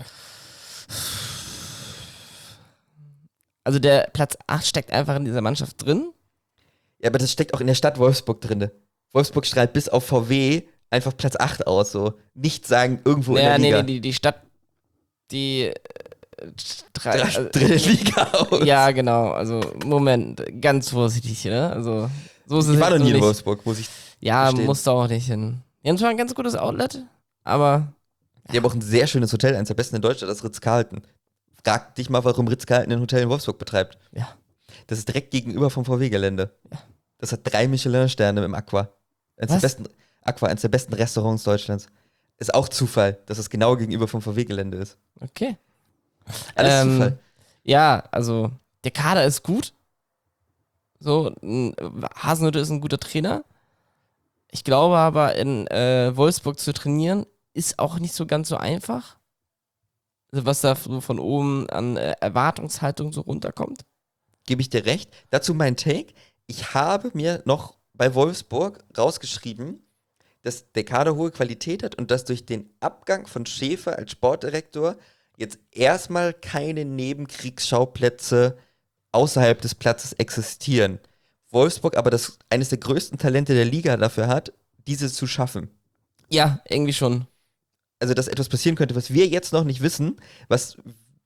Also der Platz acht steckt einfach in dieser Mannschaft drin. Ja, aber das steckt auch in der Stadt Wolfsburg drin. Wolfsburg strahlt bis auf V W einfach Platz acht aus, so. Nicht sagen, irgendwo Ja, in nee, der nee, Liga. die, die Stadt, die äh, stra- Dra- also, dritte Liga aus. ja, genau, also Moment, ganz vorsichtig, ne? Also so ist es Ich war jetzt noch nie so in nicht. Wolfsburg, muss ich. Ja, gestehen. musst du auch nicht hin. Die haben zwar ein ganz gutes Outlet, aber Die haben auch ein sehr schönes Hotel, eines der besten in Deutschland, das Ritz-Carlton. Frag dich mal, warum Ritz-Carlton ein Hotel in Wolfsburg betreibt. ja, Das ist direkt gegenüber vom V W-Gelände. Ja. Das hat drei Michelin-Sterne im Aqua. Eines der Was? besten, Aqua, eines der besten Restaurants Deutschlands. Ist auch Zufall, dass es genau gegenüber vom V W-Gelände ist. okay. Alles Ähm, Zufall. Ja, also der Kader ist gut. So, ein- Hasenhüttl ist ein guter Trainer. Ich glaube aber, in äh, Wolfsburg zu trainieren, ist auch nicht so ganz so einfach. Also was da so von oben an äh, Erwartungshaltung so runterkommt. Gebe ich dir recht. Dazu mein Take. Ich habe mir noch bei Wolfsburg rausgeschrieben, dass der Kader hohe Qualität hat und dass durch den Abgang von Schäfer als Sportdirektor jetzt erstmal keine Nebenkriegsschauplätze außerhalb des Platzes existieren. Wolfsburg aber das eines der größten Talente der Liga dafür hat, diese zu schaffen. Ja, irgendwie schon. Also, dass etwas passieren könnte, was wir jetzt noch nicht wissen, was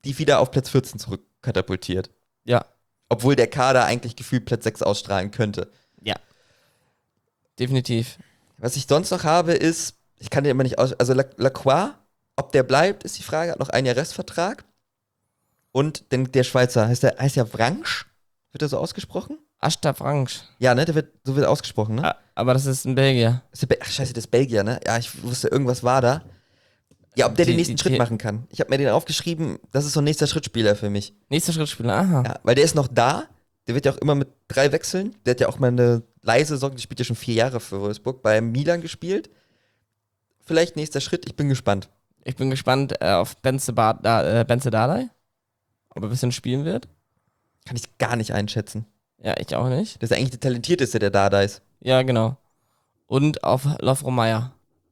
die wieder auf Platz vierzehn zurückkatapultiert. Ja. Obwohl der Kader eigentlich gefühlt Platz sechs ausstrahlen könnte. Ja. Definitiv. Was ich sonst noch habe, ist, ich kann den immer nicht aus... Also Lac- Lacroix, ob der bleibt, ist die Frage. Hat noch ein Jahr Restvertrag. Und den, der Schweizer, heißt der heißt ja Vranckx? Wird er so ausgesprochen? Ashta Fransch. Ja, ne? Der wird, so wird er ausgesprochen, ne? Ah, aber das ist ein Belgier. Ist der Be- Ach, scheiße, das ist Belgier, ne? Ja, ich wusste, irgendwas war da. Ja, ob der Die- den nächsten die- Schritt die- machen kann. Ich habe mir den aufgeschrieben, das ist so ein nächster Schrittspieler für mich. Nächster Schrittspieler, aha. Ja, weil der ist noch da. Der wird ja auch immer mit drei wechseln. Der hat ja auch mal eine leise Saison, der spielt ja schon vier Jahre für Wolfsburg, bei Milan gespielt. Vielleicht nächster Schritt, ich bin gespannt. Ich bin gespannt äh, auf Benze, ba da, äh, Benze Dardai. Ob er ein bisschen spielen wird. Kann ich gar nicht einschätzen. Ja, ich auch nicht. Das ist eigentlich der talentierteste, der da da ist. Ja, genau. Und auf Lovro Meyer.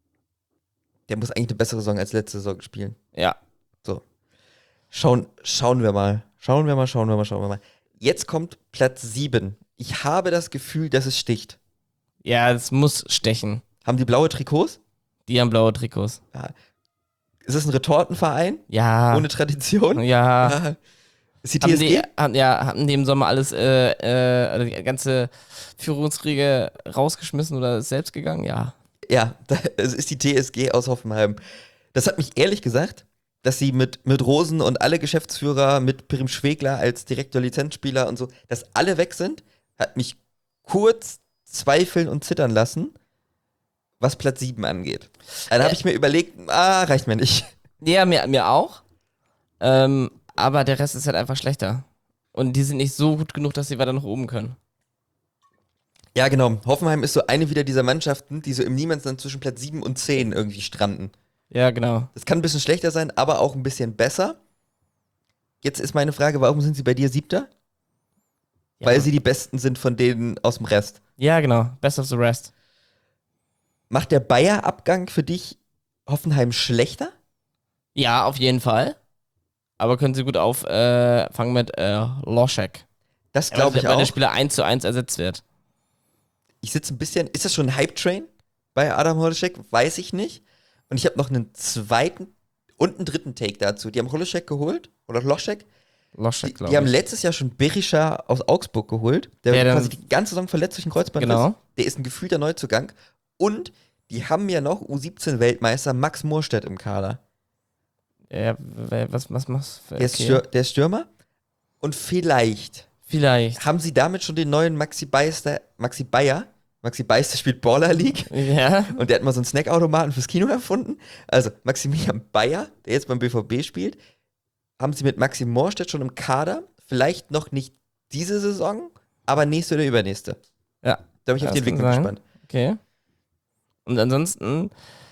Der muss eigentlich eine bessere Saison als letzte Saison spielen. Ja. Schauen, schauen wir mal. Schauen wir mal, schauen wir mal, schauen wir mal. Jetzt kommt Platz sieben. Ich habe das Gefühl, dass es sticht. Ja, es muss stechen. Haben die blaue Trikots? Die haben blaue Trikots. Ist es ein Retortenverein? Ja. Ohne Tradition? Ja. Ja. Ist die Haben T S G? die, haben, ja, hatten die im Sommer alles, äh, äh, also die ganze Führungsriege rausgeschmissen oder ist selbst gegangen? Ja. Ja, da- es ist die T S G aus Hoffenheim. Das hat mich ehrlich gesagt, dass sie mit, mit Rosen und alle Geschäftsführer, mit Pirim Schwegler als Direktor Lizenzspieler und so, dass alle weg sind, hat mich kurz zweifeln und zittern lassen, was Platz sieben angeht. Dann habe Äh. ich mir überlegt, ah, reicht mir nicht. Ja, mir, mir auch. Ähm, aber der Rest ist halt einfach schlechter. Und die sind nicht so gut genug, dass sie weiter nach oben können. Ja, genau. Hoffenheim ist so eine wieder dieser Mannschaften, die so im Niemandsland zwischen Platz sieben und zehn irgendwie stranden. Ja, genau. Das kann ein bisschen schlechter sein, aber auch ein bisschen besser. Jetzt ist meine Frage, warum sind sie bei dir Siebter? Ja. Weil sie die Besten sind von denen aus dem Rest. Ja, genau. Best of the rest. Macht der Bayer-Abgang für dich Hoffenheim schlechter? Ja, auf jeden Fall. Aber können sie gut auffangen äh, fangen mit äh, Loschek. Das glaube ich Weil der auch. Spieler eins zu eins ersetzt wird. Ich sitze ein bisschen, ist das schon ein Hype-Train bei Adam Holoschek? Weiß ich nicht. Und ich habe noch einen zweiten und einen dritten Take dazu. Die haben Holoschek geholt, oder Loschek. Die, Loschek, glaube die haben ich. letztes Jahr schon Berisha aus Augsburg geholt. Der Der war dann- quasi die ganze Saison verletzt durch den Kreuzband. Genau. Der ist ein gefühlter Neuzugang. Und die haben ja noch U siebzehn Weltmeister Max Moorstedt im Kader. Ja, wer- was, was machst du? Der, ist Stür der ist Stürmer. Und vielleicht Vielleicht. haben sie damit schon den neuen Maxi Beister, Maxi Bayer. Maxi Beister spielt Baller League. Ja. Und der hat mal so einen Snackautomaten fürs Kino erfunden. Also Maximilian Bayer, der jetzt beim B V B spielt, haben sie mit Maxi Moorstedt schon im Kader. Vielleicht noch nicht diese Saison, aber nächste oder übernächste. Ja. Da bin ich auf die Das kann Entwicklung sein. gespannt. Okay. Und ansonsten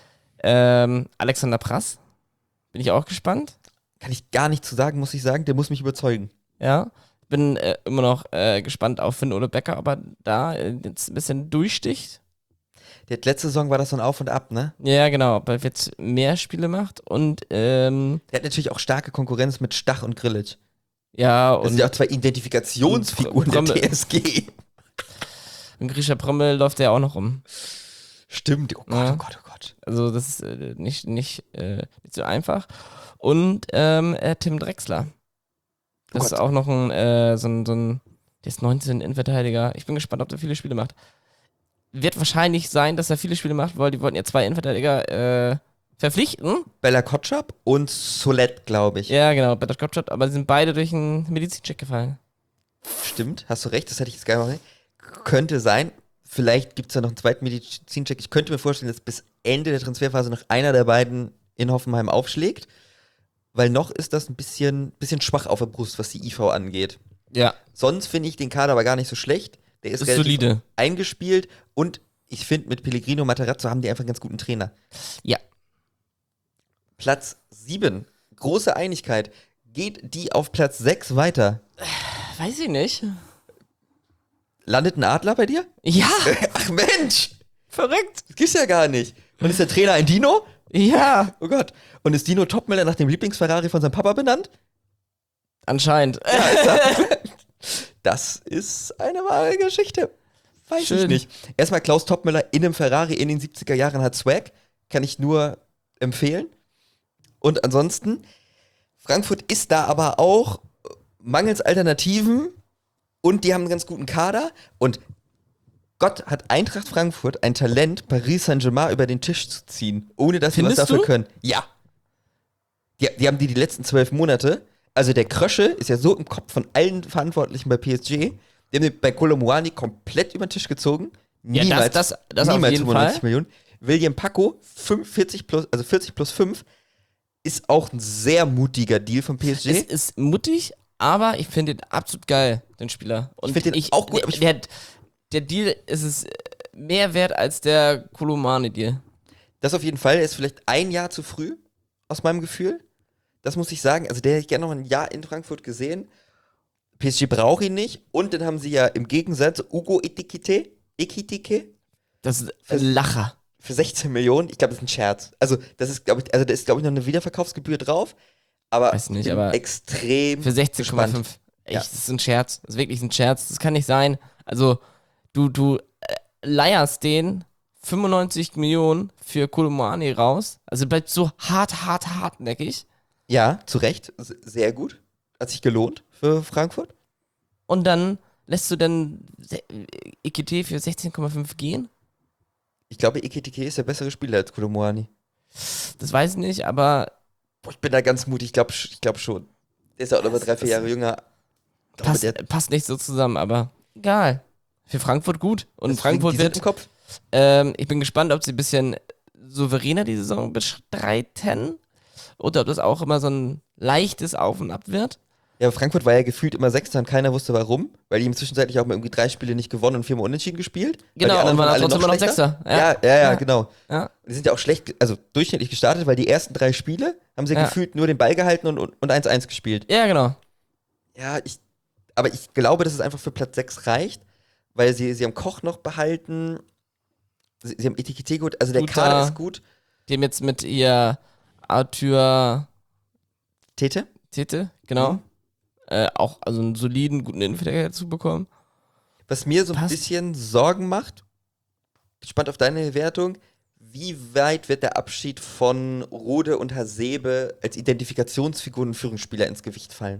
ähm, Alexander Prass. Bin ich auch gespannt. Kann ich gar nicht zu sagen, muss ich sagen. Der muss mich überzeugen. Ja. Bin äh, immer noch äh, gespannt auf Finn oder Becker, aber da äh, jetzt ein bisschen durchsticht. Der letzte Saison war das so ein Auf und Ab, ne? Ja, genau. Ob er jetzt mehr Spiele macht und ähm, Der hat natürlich auch starke Konkurrenz mit Stach und Grillitsch. ja, Das und, sind ja auch zwei Identifikationsfiguren der Prömmel. T S G. und Grisha Prömmel läuft ja auch noch rum. Stimmt. Oh Gott, Ja. oh Gott, oh Gott. Also das ist äh, nicht, nicht, äh, nicht so einfach. Und ähm, äh, Tim Drexler. Oh Das ist Gott. auch noch ein, äh, so ein, so ein, der ist neunzehn Innenverteidiger. Ich bin gespannt, ob der viele Spiele macht. Wird wahrscheinlich sein, dass er viele Spiele macht, weil die wollten ja zwei Innenverteidiger äh, verpflichten. Bella Kotschap und Solet, glaube ich. Ja, genau, Better Scott, aber die sind beide durch einen Medizincheck gefallen. Stimmt, hast du recht, das hätte ich jetzt gar nicht. Könnte sein. Vielleicht gibt es da noch einen zweiten Medizincheck. Ich könnte mir vorstellen, dass bis Ende der Transferphase noch einer der beiden in Hoffenheim aufschlägt. Weil noch ist das ein bisschen, bisschen schwach auf der Brust, was die I V angeht. Ja, Sonst finde ich den Kader aber gar nicht so schlecht. Der ist, ist relativ solide. eingespielt und ich finde, mit Pellegrino Matarazzo haben die einfach einen ganz guten Trainer. Ja. Platz sieben. Große Einigkeit. Geht die auf Platz sechs weiter? Weiß ich nicht. Landet ein Adler bei dir? Ja, Ach Mensch! verrückt. Das gibt's ja gar nicht. Und ist der Trainer ein Dino? Ja, Oh Gott. Und ist Dino Topmüller nach dem Lieblingsferrari von seinem Papa benannt? anscheinend. Das ist eine wahre Geschichte. Weiß ich Schön. nicht. Erstmal Klaus Topmüller in einem Ferrari in den siebziger Jahren hat Swag. Kann ich nur empfehlen. Und ansonsten Frankfurt ist da aber auch mangels Alternativen und die haben einen ganz guten Kader und Gott hat Eintracht Frankfurt ein Talent, Paris Saint-Germain über den Tisch zu ziehen, ohne dass sie was Findest dafür du? können. Ja. Die, die haben die die letzten zwölf Monate, also der Krösche ist ja so im Kopf von allen Verantwortlichen bei P S G, die haben den bei Kolo Muani komplett über den Tisch gezogen. Ja, Niemals, das- das- das auf niemals jeden fünfundneunzig Fall. Millionen. William Paco, fünfundvierzig plus, also vierzig plus fünf, ist auch ein sehr mutiger Deal von P S G. Es ist mutig, aber ich finde den absolut geil, den Spieler. Und Ich finde den auch gut, Der, aber ich- der, der Deal ist es mehr wert als der Kolomani-Deal. Das auf jeden Fall. Er ist vielleicht ein Jahr zu früh, aus meinem Gefühl. Das muss ich sagen. Also, der hätte ich gerne noch ein Jahr in Frankfurt gesehen. P S G braucht ihn nicht. Und dann haben sie ja im Gegensatz Ugo Ekitike, Ekitike Das ist ein Lacher. für sechzehn Millionen. Ich glaube, das ist ein Scherz. Also, das ist, glaube ich, also da ist, glaube ich, noch eine Wiederverkaufsgebühr drauf. Aber Weiß nicht, ich bin aber extrem Für sechzehn Komma gespannt. fünf. Echt, Ja. das ist ein Scherz. Das ist wirklich ein Scherz. Das kann nicht sein. Also, du, du äh, leierst den fünfundneunzig Millionen für Kolomani raus. Also bleibt so hart, hart, hartnäckig. Ja, zu Recht. S- Sehr gut. Hat sich gelohnt für Frankfurt. Und dann lässt du dann se- E K T für sechzehn Komma fünf gehen? Ich glaube, Ekitike ist der bessere Spieler als Kolomoani. Das weiß ich nicht, aber Boah, ich bin da ganz mutig. Ich glaube ich glaub schon. Der ist ja auch noch mal drei, vier Jahre jünger. Ich glaube, passt, der passt nicht so zusammen. Aber egal. Für Frankfurt gut. Und deswegen Frankfurt die wird, sind im Kopf. ähm, ich bin gespannt, ob sie ein bisschen souveräner die Saison bestreiten. Oder ob das auch immer so ein leichtes Auf und Ab wird. Ja, aber Frankfurt war ja gefühlt immer Sechster und keiner wusste warum, weil die haben zwischenzeitlich auch mal irgendwie drei Spiele nicht gewonnen und viermal unentschieden gespielt. Weil die Genau, anderen und waren waren alle trotzdem immer noch schlechter. Sechster. Ja, ja, ja, Ja. genau. Ja. Und die sind ja auch schlecht, also durchschnittlich gestartet, weil die ersten drei Spiele haben sie Ja. gefühlt nur den Ball gehalten und, und, und eins eins gespielt. Ja, genau. Ja, ich, aber ich glaube, dass es einfach für Platz sechs reicht, weil sie, sie haben Koch noch behalten, sie, sie haben Etikette gut, also der Guter- Kader ist gut. Dem jetzt mit ihr Arthur Tete? Tete, genau. Mhm. Äh, auch also einen soliden, guten Innenverteidiger dazu bekommen. Was mir so ein Passt. bisschen Sorgen macht, gespannt auf deine Wertung, wie weit wird der Abschied von Rode und Hasebe als Identifikationsfiguren und Führungsspieler ins Gewicht fallen?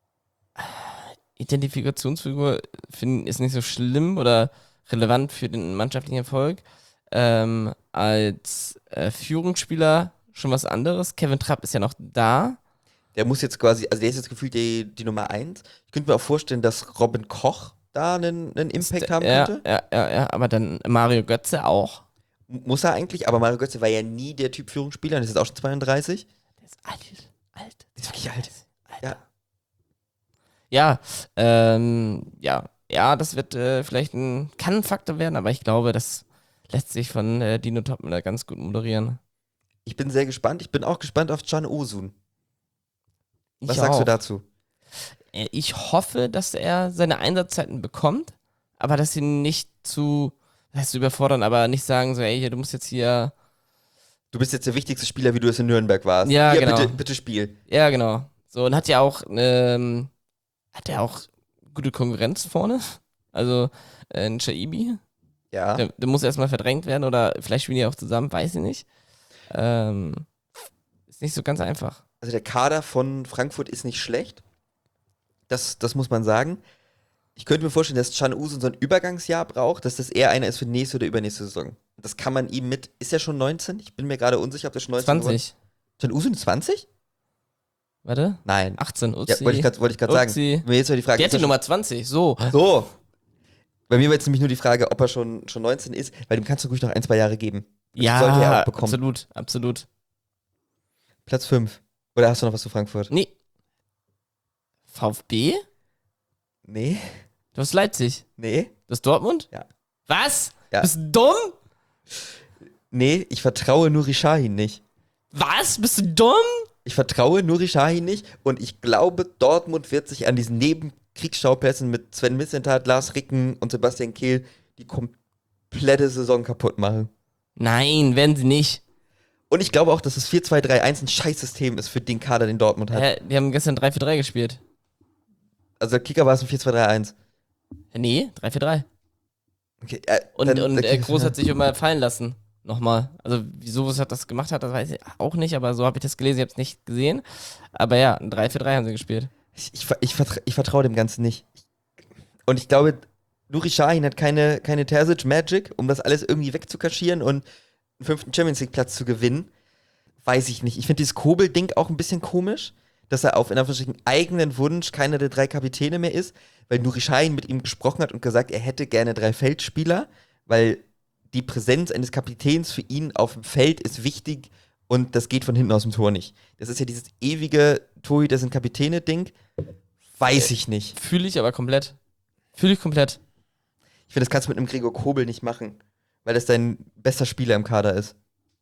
Identifikationsfigur find, ist nicht so schlimm oder relevant für den mannschaftlichen Erfolg. Ähm, als äh, Führungsspieler schon was anderes. Kevin Trapp ist ja noch da. Der muss jetzt quasi, also der ist jetzt gefühlt die, die Nummer eins. Ich könnte mir auch vorstellen, dass Robin Koch da einen, einen Impact haben ja, könnte. ja, ja, ja, aber dann Mario Götze auch. M- Muss er eigentlich, aber Mario Götze war ja nie der Typ Führungsspieler und ist jetzt auch schon zweiunddreißig. Der ist alt, alt. Der ist wirklich alt. Alter. Ja. Ja, ähm, ja, ja, das wird äh, vielleicht ein, kann ein Faktor werden, aber ich glaube, das lässt sich von äh, Dino Topmüller ganz gut moderieren. Ich bin sehr gespannt. Ich bin auch gespannt auf Can Osun. Was Ich sagst auch. du dazu? Äh, Ich hoffe, dass er seine Einsatzzeiten bekommt, aber dass sie nicht zu, das heißt zu überfordern, aber nicht sagen so, ey, hier, du musst jetzt hier, Du bist jetzt der wichtigste Spieler, wie du es in Nürnberg warst. Ja, Hier, genau. bitte, bitte spiel. ja, genau. So, und hat ja auch, ähm, hat er auch gute Konkurrenz vorne. Also, äh, ein Shaibi. Ja. Der, der muss erstmal verdrängt werden oder vielleicht spielen die auch zusammen, weiß ich nicht. Ähm, ist nicht so ganz einfach. Also der Kader von Frankfurt ist nicht schlecht. Das, das muss man sagen. Ich könnte mir vorstellen, dass Can Usun so ein Übergangsjahr braucht, dass das eher einer ist für nächste oder übernächste Saison. Das kann man ihm mit, ist er schon neunzehn? Ich bin mir gerade unsicher, ob der schon neunzehn geworden ist. zwanzig. Can Usun zwanzig? Warte. Nein. achtzehn, Ja, Upsi. wollte ich gerade wollte ich grad sagen. Upsi. Mir jetzt nur die Frage, Der ist hat die er schon- Nummer zwanzig, so. So. Bei mir war jetzt nämlich nur die Frage, ob er schon, schon neunzehn ist, weil dem kannst du ruhig noch ein, zwei Jahre geben. Das Ja, sollte er auch bekommen. absolut, absolut. Platz fünf. Oder hast du noch was zu Frankfurt? Nee. VfB? Nee. Du hast Leipzig. Nee. Du hast Dortmund? Ja. Was? Ja. Bist du dumm? Nee, ich vertraue Nuri Sahin nicht. Was? Bist du dumm? Ich vertraue Nuri Sahin nicht und ich glaube, Dortmund wird sich an diesen Nebenkriegsschauplätzen mit Sven Missentat, Lars Ricken und Sebastian Kehl die komplette Saison kaputt machen. Nein, werden sie nicht. Und ich glaube auch, dass das vier zwei drei eins ein Scheißsystem ist für den Kader, den Dortmund hat. Hä, die haben gestern drei vier drei gespielt. Also der Kicker war es ein vier zwei drei eins. Nee, drei vier drei. Okay, äh, Und, dann- und dann- äh, Groß hat sich immer fallen lassen. Nochmal. Also, wieso was hat das gemacht hat, das weiß ich auch nicht, aber so habe ich das gelesen, ich habe es nicht gesehen. Aber ja, ein drei vier drei haben sie gespielt. Ich, ich, ver- ich, vertra ich vertraue dem Ganzen nicht. Und ich glaube, Nuri Sahin hat keine, keine Terzic-Magic, um das alles irgendwie wegzukaschieren und einen fünften Champions League-Platz zu gewinnen. Weiß ich nicht. Ich finde dieses Kobel-Ding auch ein bisschen komisch, dass er auf in Anführungsstrichen eigenen Wunsch keiner der drei Kapitäne mehr ist, weil Nuri Sahin mit ihm gesprochen hat und gesagt, er hätte gerne drei Feldspieler, weil die Präsenz eines Kapitäns für ihn auf dem Feld ist wichtig und das geht von hinten aus dem Tor nicht. Das ist ja dieses ewige Torhüter sind Kapitäne-Ding. Weiß ich nicht. Fühle ich aber komplett. Fühle ich komplett. Ich finde, das kannst du mit einem Gregor Kobel nicht machen, weil das dein bester Spieler im Kader ist.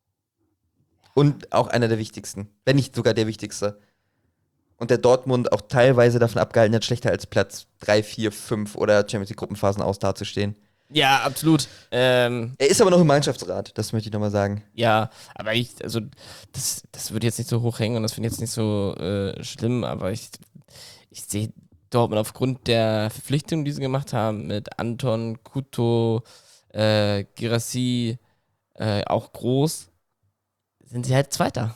Und auch einer der wichtigsten, wenn nicht sogar der wichtigste. Und der Dortmund auch teilweise davon abgehalten hat, schlechter als Platz drei, vier, fünf oder Champions League Gruppenphasen aus dazustehen. Ja, absolut. Ähm, Er ist aber noch im Mannschaftsrat, das möchte ich nochmal sagen. ja, aber ich, also, das, das würde jetzt nicht so hoch hängen und das finde ich jetzt nicht so äh, schlimm, aber ich, ich sehe Dortmund aufgrund der Verpflichtungen, die sie gemacht haben, mit Anton, Kuto, äh, Girassi, äh, auch groß, sind sie halt Zweiter.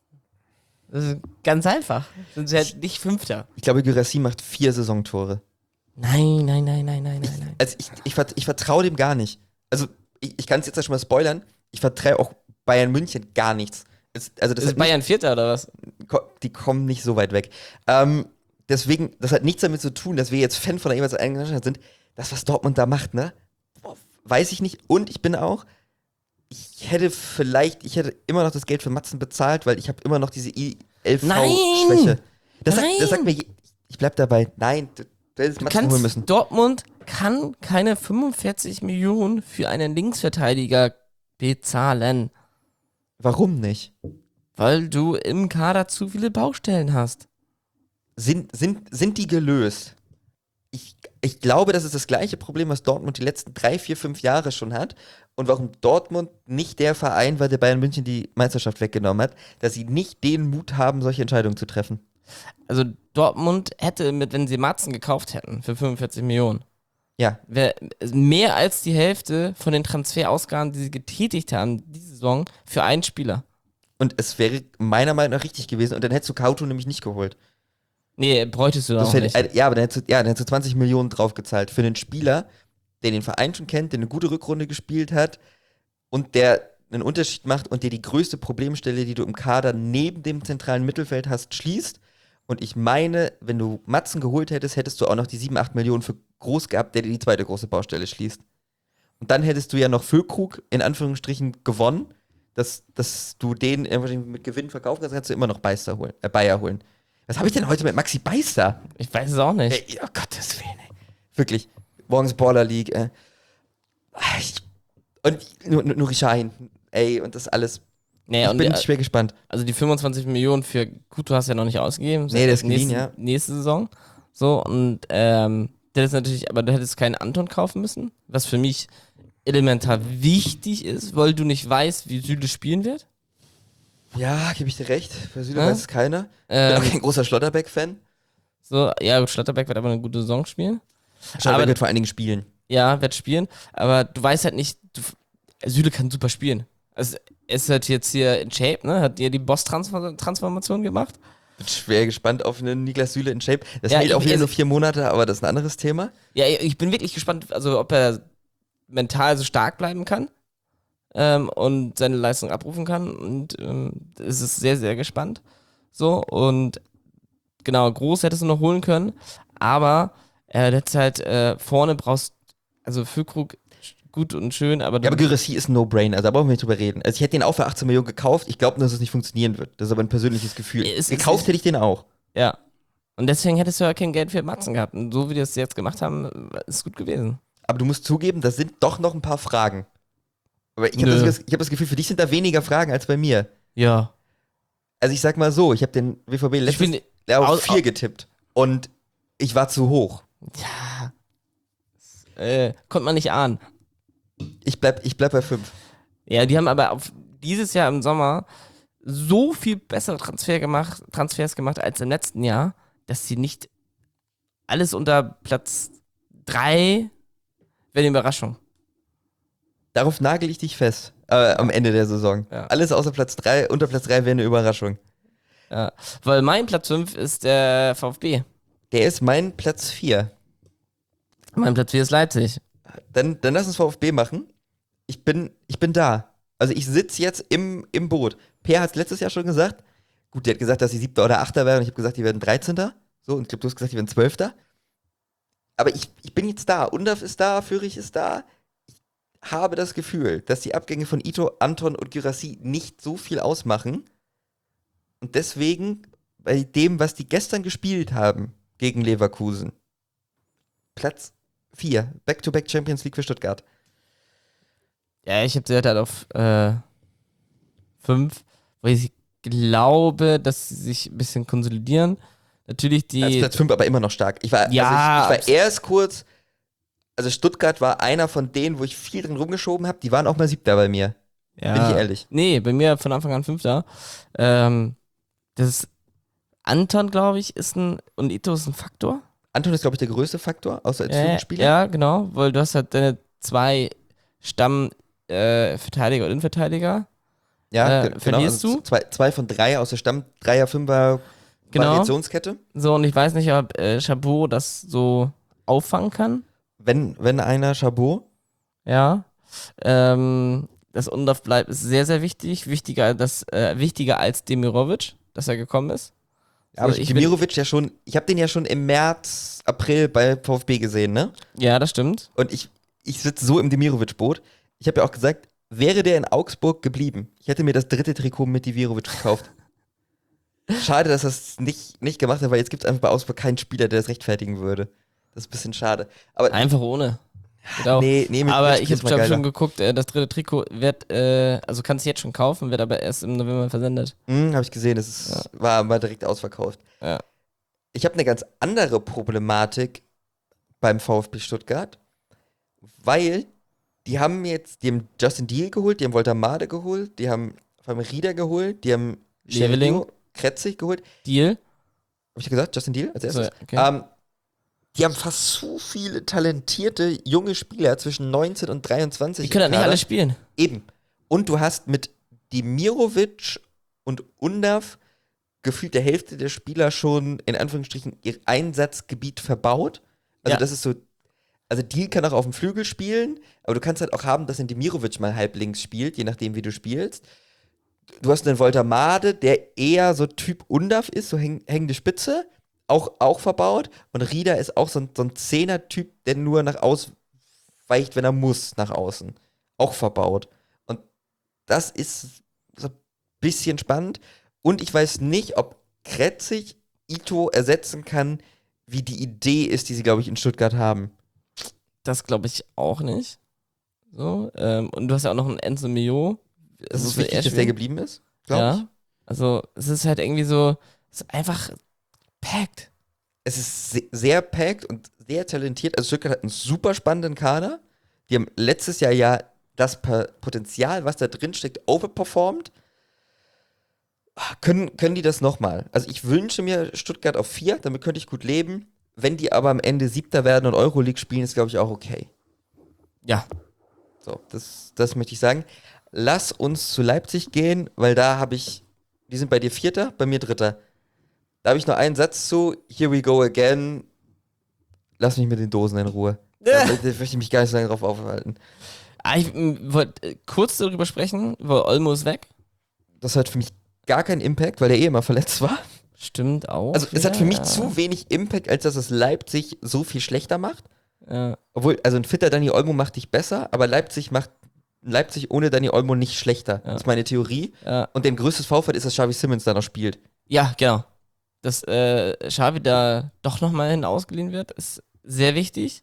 Das ist ganz einfach. Sind sie halt nicht Fünfter. Ich glaube, Guirassy macht vier Saisontore. Nein, nein, nein, nein, nein, nein, nein. Also ich, ich, vert- ich vertraue dem gar nicht. Also ich, ich kann es jetzt ja schon mal spoilern, ich vertraue auch Bayern München gar nichts. Es, also das Ist hat Bayern Vierter oder was? nicht, ko- die kommen nicht so weit weg. Ähm, deswegen, das hat nichts damit zu tun, dass wir jetzt Fan von der jeweils eigenen Mannschaft sind. Das, was Dortmund da macht, ne? Boah, weiß ich nicht. Und ich bin auch, ich hätte vielleicht, ich hätte immer noch das Geld für Matzen bezahlt, weil ich habe immer noch diese I L V-Schwäche. Das, sagt- das sagt mir, je- ich bleib dabei. Nein, du, du hättest Du Matzen holen kannst, müssen. Dortmund kann keine fünfundvierzig Millionen für einen Linksverteidiger bezahlen, Warum nicht? weil du im Kader zu viele Baustellen hast. Sind, sind, sind die gelöst? Ich, ich glaube, das ist das gleiche Problem, was Dortmund die letzten drei, vier, fünf Jahre schon hat. Und warum Dortmund nicht der Verein war, der Bayern München die Meisterschaft weggenommen hat, dass sie nicht den Mut haben, solche Entscheidungen zu treffen. Also Dortmund hätte, mit, wenn sie Matzen gekauft hätten für fünfundvierzig Millionen, Ja, wäre mehr als die Hälfte von den Transferausgaben, die sie getätigt haben, diese Saison, für einen Spieler. und es wäre meiner Meinung nach richtig gewesen. Und dann hättest du Kauto nämlich nicht geholt. Nee, bräuchtest du da Das auch hätte, nicht. äh, ja, aber dann hättest, du, ja, dann hättest du zwanzig Millionen draufgezahlt für einen Spieler, der den Verein schon kennt, der eine gute Rückrunde gespielt hat und der einen Unterschied macht und dir die größte Problemstelle, die du im Kader neben dem zentralen Mittelfeld hast, schließt. Und ich meine, wenn du Matzen geholt hättest, hättest du auch noch die sieben, acht Millionen für Groß gehabt, der dir die zweite große Baustelle schließt. Und dann hättest du ja noch Füllkrug in Anführungsstrichen gewonnen, dass, dass du den irgendwie mit Gewinn verkaufen kannst, kannst du immer noch Beister holen, äh, Bayer holen. Was habe ich denn heute mit Maxi Beister? Ich weiß es auch nicht. Ey, oh Gottes Willen, ey. Wirklich. Morgens Baller League, äh. Ich, und nur, nur Nuri Sahin, ey, und das alles. Nee, ich und bin die, schwer gespannt. also die fünfundzwanzig Millionen für Kuto hast du ja noch nicht ausgegeben. Nee, der ist geliehen, nächste, ja. Nächste Saison. So, und ähm, das ist natürlich, aber du hättest keinen Anton kaufen müssen, was für mich elementar wichtig ist, weil du nicht weißt, wie Süle spielen wird. Ja, gebe ich dir recht. Für Süle Ja? weiß es keiner. Ich Ähm, bin auch kein großer Schlotterbeck-Fan. So, ja, gut, Schlotterbeck wird aber eine gute Saison spielen. Schlotterbeck aber- wird vor allen Dingen spielen. Ja, wird spielen, aber du weißt halt nicht, du, Süle kann super spielen. Also, er ist halt jetzt hier in Shape, ne? Hat dir die Boss-Transformation gemacht. Bin schwer gespannt auf einen Niklas Süle in Shape. Das Ja, hält auch ich- wieder also- nur vier Monate, aber das ist ein anderes Thema. Ja, ich bin wirklich gespannt, also ob er mental so stark bleiben kann ähm, und seine Leistung abrufen kann. Und ähm, es ist sehr, sehr gespannt. So, und genau, Groß hättest du noch holen können, aber äh, jetzt halt äh, vorne brauchst, also Füllkrug gut und schön, aber, Ja, aber du, Guirassy ist ein No-Brainer, also da brauchen wir nicht drüber reden. Also ich hätte den auch für achtzehn Millionen gekauft, ich glaube nur, dass es nicht funktionieren wird. Das ist aber ein persönliches Gefühl. Es ist Gekauft nicht- hätte ich den auch. ja. Und deswegen hättest du ja kein Geld für Matzen gehabt. Und so wie die das jetzt gemacht haben, ist gut gewesen. Aber du musst zugeben, das sind doch noch ein paar Fragen. Aber ich habe Nö. das, ich hab das Gefühl, für dich sind da weniger Fragen als bei mir. Ja. Also ich sag mal so, ich habe den W V B Ich letztes bin, Jahr auf au- vier getippt und ich war zu hoch. ja, äh, konnte man nicht ahnen. Ich bleib, ich bleib bei fünf. Ja, die haben aber auf dieses Jahr im Sommer so viel bessere Transfer gemacht, Transfers gemacht als im letzten Jahr, dass sie nicht alles unter Platz drei wäre eine Überraschung. Darauf nagel ich dich fest. äh, am Ende der Saison. Ja. Alles außer Platz drei, unter Platz drei wäre eine Überraschung. Ja. Weil mein Platz fünf ist der VfB. Der ist mein Platz vier. Mein Platz vier ist Leipzig. Dann, dann lass uns VfB machen. Ich bin, ich bin da. Also ich sitze jetzt im, im Boot. Per hat es letztes Jahr schon gesagt. Gut, der hat gesagt, dass sie Siebter oder Achter werden. Und ich habe gesagt, die werden dreizehnter. So, und ich glaube, du hast gesagt, die werden Zwölfter. Aber ich, ich bin jetzt da. Undaf ist da, Führig ist da. Ich habe das Gefühl, dass die Abgänge von Ito, Anton und Guirassy nicht so viel ausmachen. Und deswegen, bei dem, was die gestern gespielt haben gegen Leverkusen, Platz vier, Back-to-Back Champions League für Stuttgart. Ja, ich habe sie halt auf äh, fünf, weil ich glaube, dass sie sich ein bisschen konsolidieren. Natürlich die. Als Platz fünf aber immer noch stark. Ich war, Ja, also ich, ich war erst kurz, also Stuttgart war einer von denen, wo ich viel drin rumgeschoben habe. Die waren auch mal Siebter bei mir. Ja. Bin ich ehrlich. Nee, bei mir von Anfang an Fünfter. Ähm, das ist Anton, glaube ich, ist ein, und Ito ist ein Faktor. Anton ist, glaube ich, der größte Faktor, außer als Äh, Führungsspieler. ja, genau, weil du hast halt deine zwei Stamm-Verteidiger und Innenverteidiger. Ja, äh, ge- genau. verlierst Also du? Zwei, zwei von drei aus der Stamm, Dreier, Fünfer Genau. Variationskette. So, und ich weiß nicht, ob äh, Chabot das so auffangen kann. Wenn, wenn einer Chabot. Ja. Ähm, das Undorf bleibt ist sehr, sehr wichtig. Wichtiger, das, äh, wichtiger als Demirovic, dass er gekommen ist. Ja, aber So, ich ich Demirovic ja schon, ich habe den ja schon im März, April bei VfB gesehen, ne? Ja, das stimmt. Und ich, ich sitze so im Demirovic-Boot. Ich habe ja auch gesagt, wäre der in Augsburg geblieben, ich hätte mir das dritte Trikot mit Demirovic gekauft. Schade, dass das nicht, nicht gemacht hat, weil jetzt gibt es einfach bei Augsburg keinen Spieler, der das rechtfertigen würde. Das ist ein bisschen schade. Aber Einfach ohne. Geht auch. nee, nee, mit aber mit ich ist habe mal hab schon geiler. geguckt, äh, das dritte Trikot wird, äh, also kannst du jetzt schon kaufen, wird aber erst im November versendet. Hm, habe ich gesehen, das ist, war, war direkt ausverkauft. Ja. Ich habe eine ganz andere Problematik beim VfB Stuttgart, weil die haben jetzt, die haben Justin Deal geholt, die haben Volta Made geholt, die haben vor allem Rieder geholt, die haben Leveling. Cherillo, Kretzig geholt. Deal? Habe ich ja gesagt, Justin Deal als So, erstes? okay. Ähm, die haben fast so viele talentierte junge Spieler zwischen neunzehn und dreiundzwanzig. Die können halt im nicht Kader. alle spielen. Eben. Und du hast mit Demirovic und Undaf gefühlt der Hälfte der Spieler schon in Anführungsstrichen ihr Einsatzgebiet verbaut. Also Ja. das ist so, also Deal kann auch auf dem Flügel spielen, aber du kannst halt auch haben, dass ein Demirovic mal halb links spielt, je nachdem wie du spielst. Du hast einen Volta Made, der eher so Typ Undaf ist, so häng, hängende Spitze, auch, auch verbaut. Und Rieder ist auch so ein, so ein Zehner-Typ, der nur nach außen weicht, wenn er muss, nach außen. Auch verbaut. Und das ist so ein bisschen spannend. Und ich weiß nicht, ob Kretzig Ito ersetzen kann, wie die Idee ist, die sie, glaube ich, in Stuttgart haben. Das glaube ich auch nicht. So, ähm, und du hast ja auch noch einen Enzo Mio. Das ist wichtig, dass der geblieben ist, glaube Ja. ich. Also, es ist halt irgendwie so, es ist einfach packed. Es ist se- sehr packed und sehr talentiert. Also Stuttgart hat einen super spannenden Kader. Die haben letztes Jahr ja das Pa- Potenzial, was da drin steckt, overperformed. Ah, Können, können die das nochmal? Also ich wünsche mir Stuttgart auf vier, damit könnte ich gut leben. Wenn die aber am Ende Siebter werden und Euroleague spielen, ist, glaube ich, auch okay. Ja. So, das, das möchte ich sagen. Lass uns zu Leipzig gehen, weil da habe ich, die sind bei dir Vierter, bei mir Dritter. Da habe ich nur einen Satz zu, here we go again. Lass mich mit den Dosen in Ruhe. Da möchte ich mich gar nicht so lange drauf aufhalten. Ah, ich wollte äh, kurz darüber sprechen, weil Olmo ist weg. Das hat für mich gar keinen Impact, weil der eh immer verletzt war. Stimmt auch. Also es wieder, hat für mich ja. zu wenig Impact, als dass es Leipzig so viel schlechter macht. Ja. Obwohl, also ein fitter Dani Olmo macht dich besser, aber Leipzig macht Leipzig ohne Dani Olmo nicht schlechter. Ja. Das ist meine Theorie. Ja. Und deren größtes V-Feld ist, dass Xavi Simmons da noch spielt. Ja, genau. Dass äh, Xavi da doch nochmal hin ausgeliehen wird, ist sehr wichtig.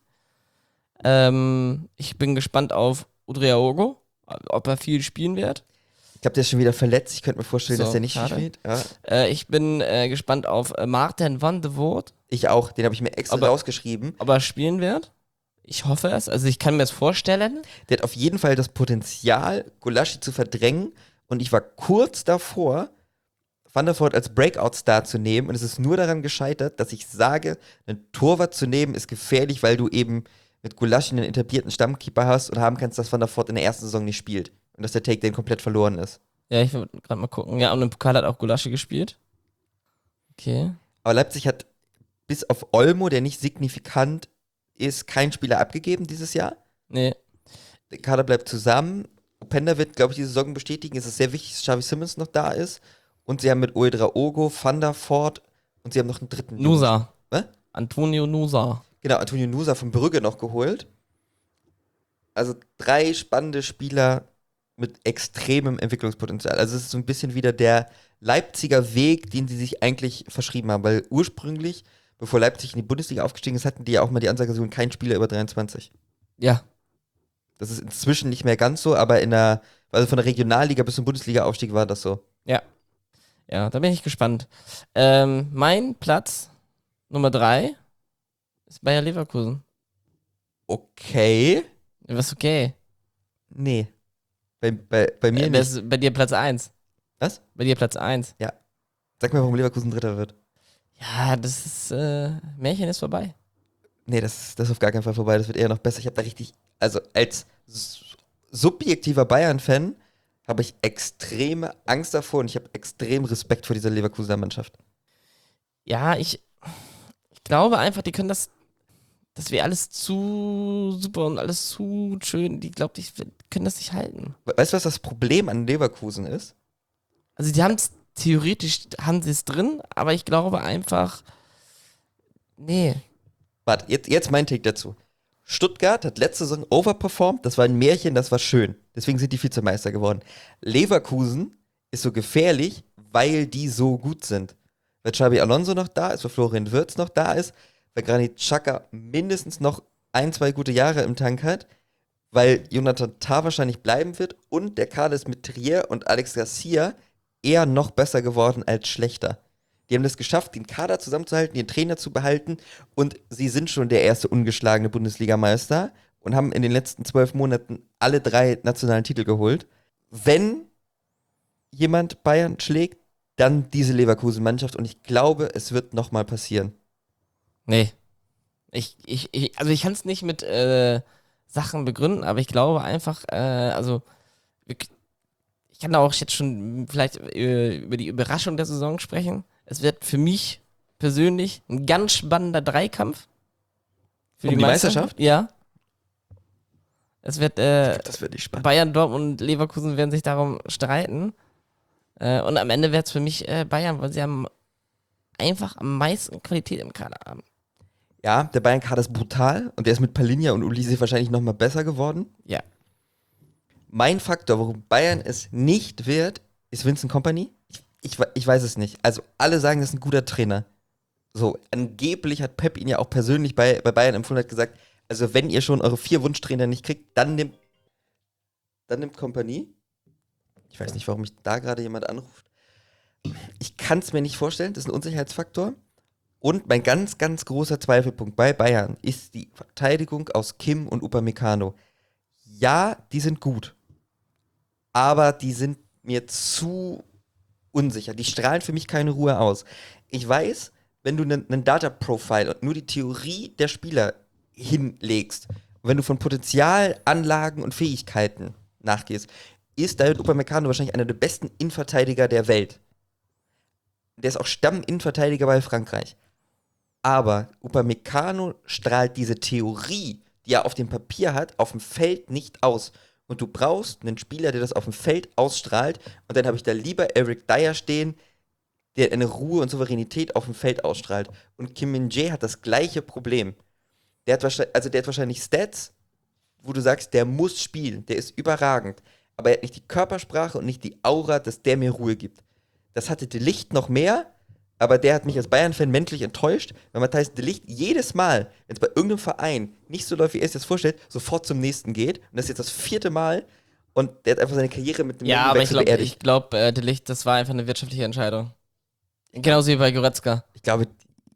Ähm, ich bin gespannt auf Udriaogo, ob er viel spielen wird. Ich glaube, der ist schon wieder verletzt. Ich könnte mir vorstellen, So, dass der nicht schade. viel spielt. Ja. Äh, ich bin äh, gespannt auf äh, Martin van de Voort, Ich auch. Den habe ich mir extra Aber- rausgeschrieben. ob er spielen wird. Ich hoffe es. Also ich kann mir das vorstellen. Der hat auf jeden Fall das Potenzial, Gulaschi zu verdrängen. Und ich war kurz davor, Van der Voort als Breakout-Star zu nehmen. Und es ist nur daran gescheitert, dass ich sage, einen Torwart zu nehmen ist gefährlich, weil du eben mit Gulaschi einen etablierten Stammkeeper hast und haben kannst, dass Van der Voort in der ersten Saison nicht spielt. und dass der Take-Dane komplett verloren ist. Ja, ich will gerade mal gucken. Ja, und im Pokal hat auch Gulaschi gespielt. Okay. Aber Leipzig hat bis auf Olmo, der nicht signifikant ist, keinen Spieler abgegeben dieses Jahr. Nee. Der Kader bleibt zusammen. Openda wird, glaube ich, die Saison bestätigen. Es ist sehr wichtig, dass Xavi Simons noch da ist. Und sie haben mit Ouedraogo, Van der Voort und sie haben noch einen dritten. Nusa. Was? Antonio Nusa. Genau, Antonio Nusa von Brügge noch geholt. Also drei spannende Spieler mit extremem Entwicklungspotenzial. Also es ist so ein bisschen wieder der Leipziger Weg, den sie sich eigentlich verschrieben haben. Weil ursprünglich, bevor Leipzig in die Bundesliga aufgestiegen ist, hatten die ja auch mal die Ansage, so kein Spieler über dreiundzwanzig. Ja. Das ist inzwischen nicht mehr ganz so, aber in der, also von der Regionalliga bis zum Bundesliga-Aufstieg war das so. Ja. Ja, da bin ich gespannt. Ähm, mein Platz Nummer drei ist Bayer Leverkusen. Okay. Was okay? Nee. Bei, bei, bei mir Äh, nicht. das ist bei dir Platz eins. Was? Bei dir Platz eins. Sag mir, warum Leverkusen Dritter wird. Ja, das ist, äh, Märchen ist vorbei. Nee, das, das ist auf gar keinen Fall vorbei. Das wird eher noch besser. Ich habe da richtig, also als s- subjektiver Bayern-Fan habe ich extreme Angst davor und ich habe extrem Respekt vor dieser Leverkusener Mannschaft. Ja, ich, ich glaube einfach, die können das, das wäre alles zu super und alles zu schön. Die, glaube ich, können das nicht halten. We- Weißt du, was das Problem an Leverkusen ist? Also die haben es, theoretisch haben sie es drin, aber ich glaube einfach, nee. Warte, jetzt, jetzt mein Take dazu. Stuttgart hat letzte Saison overperformed, das war ein Märchen, das war schön. Deswegen sind die Vizemeister geworden. Leverkusen ist so gefährlich, weil die so gut sind. Weil Xabi Alonso noch da ist, weil Florian Wirtz noch da ist, weil Granit Xhaka mindestens noch ein, zwei gute Jahre im Tank hat, weil Jonathan Tah wahrscheinlich bleiben wird und der Kader ist mit Trier und Alex Garcia eher noch besser geworden als schlechter. Die haben es geschafft, den Kader zusammenzuhalten, den Trainer zu behalten und sie sind schon der erste ungeschlagene Bundesligameister und haben in den letzten zwölf Monaten alle drei nationalen Titel geholt. Wenn jemand Bayern schlägt, dann diese Leverkusen-Mannschaft und ich glaube, es wird nochmal passieren. Nee. Ich, ich, ich, also ich kann es nicht mit äh, Sachen begründen, aber ich glaube einfach, äh, also wir- ich kann da auch jetzt schon vielleicht äh, über die Überraschung der Saison sprechen. Es wird für mich persönlich ein ganz spannender Dreikampf. Für Um die Meisterschaft? Ja. Es wird äh, Das wird nicht spannend. Bayern, Dortmund und Leverkusen werden sich darum streiten. Äh, und am Ende wird es für mich äh, Bayern, weil sie haben einfach am meisten Qualität im Kader haben. Ja, der Bayern-Kader ist brutal und der ist mit Palinja und Ulise wahrscheinlich nochmal besser geworden. Ja. Mein Faktor, warum Bayern es nicht wird, ist Vincent Kompany. Ich, ich, we- ich weiß es nicht. Also alle sagen, das ist ein guter Trainer. So, angeblich hat Pep ihn ja auch persönlich bei, bei Bayern empfohlen, hat gesagt, also wenn ihr schon eure vier Wunschtrainer nicht kriegt, dann nimmt dann nimmt Kompany. Ich weiß nicht, warum mich da gerade jemand anruft. Ich kann es mir nicht vorstellen, das ist ein Unsicherheitsfaktor. Und mein ganz, ganz großer Zweifelpunkt bei Bayern ist die Verteidigung aus Kim und Upamecano. Ja, die sind gut, aber die sind mir zu unsicher. Die strahlen für mich keine Ruhe aus. Ich weiß, wenn du einen Data-Profile und nur die Theorie der Spieler hinlegst, und wenn du von Potenzial, Anlagen und Fähigkeiten nachgehst, ist David Upamecano wahrscheinlich einer der besten Innenverteidiger der Welt. Der ist auch Stamm-Innenverteidiger bei Frankreich. Aber Upamecano strahlt diese Theorie, die er auf dem Papier hat, auf dem Feld nicht aus. Und du brauchst einen Spieler, der das auf dem Feld ausstrahlt. Und dann habe ich da lieber Eric Dyer stehen, der eine Ruhe und Souveränität auf dem Feld ausstrahlt. Und Kim Min-jae hat das gleiche Problem. Der hat wahrscheinlich, also der hat wahrscheinlich Stats, wo du sagst, der muss spielen, der ist überragend. Aber er hat nicht die Körpersprache und nicht die Aura, dass der mir Ruhe gibt. Das hatte De Ligt noch mehr, aber der hat mich als Bayern-Fan menschlich enttäuscht, weil Matthijs De Ligt jedes Mal, wenn es bei irgendeinem Verein nicht so läuft, wie er es jetzt vorstellt, sofort zum nächsten geht. Und das ist jetzt das vierte Mal und der hat einfach seine Karriere mit dem Ja, aber ich Wechsel glaube, beerdigt. ich glaub, äh, De Ligt, das war einfach eine wirtschaftliche Entscheidung. Genauso wie bei Goretzka. Ich glaube,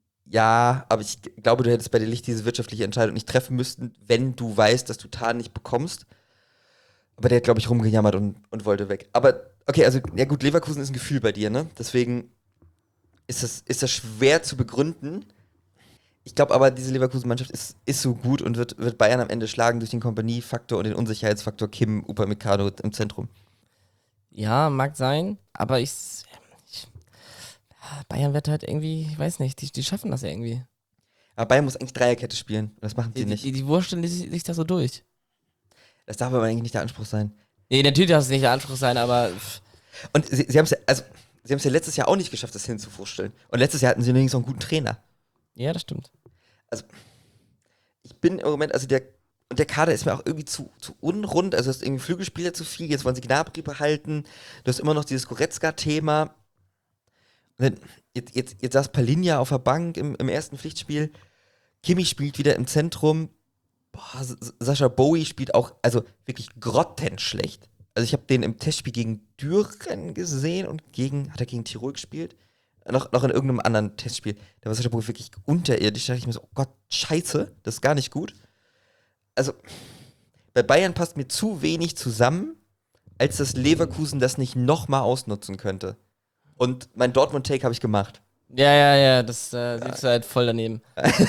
ja, aber ich glaube, du hättest bei De Ligt diese wirtschaftliche Entscheidung nicht treffen müssen, wenn du weißt, dass du Tarn nicht bekommst. Aber der hat, glaube ich, rumgejammert und, und wollte weg. Aber, okay, also, ja gut, Leverkusen ist ein Gefühl bei dir, ne? Deswegen ist das, ist das schwer zu begründen. Ich glaube aber, diese Leverkusen-Mannschaft ist, ist so gut und wird, wird Bayern am Ende schlagen durch den Kompaniefaktor und den Unsicherheitsfaktor Kim, Upamecano im Zentrum. Ja, mag sein, aber ich, ich Bayern wird halt irgendwie, ich weiß nicht, die, die schaffen das ja irgendwie. Aber Bayern muss eigentlich Dreierkette spielen. Und das machen sie Die, nicht. die, die wursteln sich, sich da so durch. Das darf aber eigentlich nicht der Anspruch sein. Nee, natürlich darf es nicht der Anspruch sein, aber Und sie, sie haben es ja, also, sie haben es ja letztes Jahr auch nicht geschafft, das hinzuwursteln. Und letztes Jahr hatten sie übrigens auch einen guten Trainer. ja, das stimmt. Ich bin im Moment, also der, und der Kader ist mir auch irgendwie zu, zu unrund. Also, du hast irgendwie Flügelspieler zu viel, jetzt wollen sie Gnabry behalten. Du hast immer noch dieses Goretzka-Thema. Und dann, jetzt, jetzt, jetzt saß Palinja auf der Bank im, im ersten Pflichtspiel. Kimmich spielt wieder im Zentrum. Boah, S- Sascha Bowie spielt auch, also wirklich grottenschlecht. Also ich habe den im Testspiel gegen Düren gesehen und gegen, hat er gegen Tirol gespielt? Noch, noch in irgendeinem anderen Testspiel. Da war Sascha Bowie wirklich unterirdisch. Da dachte ich mir so, oh Gott, scheiße, das ist gar nicht gut. Also, bei Bayern passt mir zu wenig zusammen, als dass Leverkusen das nicht nochmal ausnutzen könnte. Und mein Dortmund-Take habe ich gemacht. Ja, ja, ja, das äh, siehst du halt voll daneben.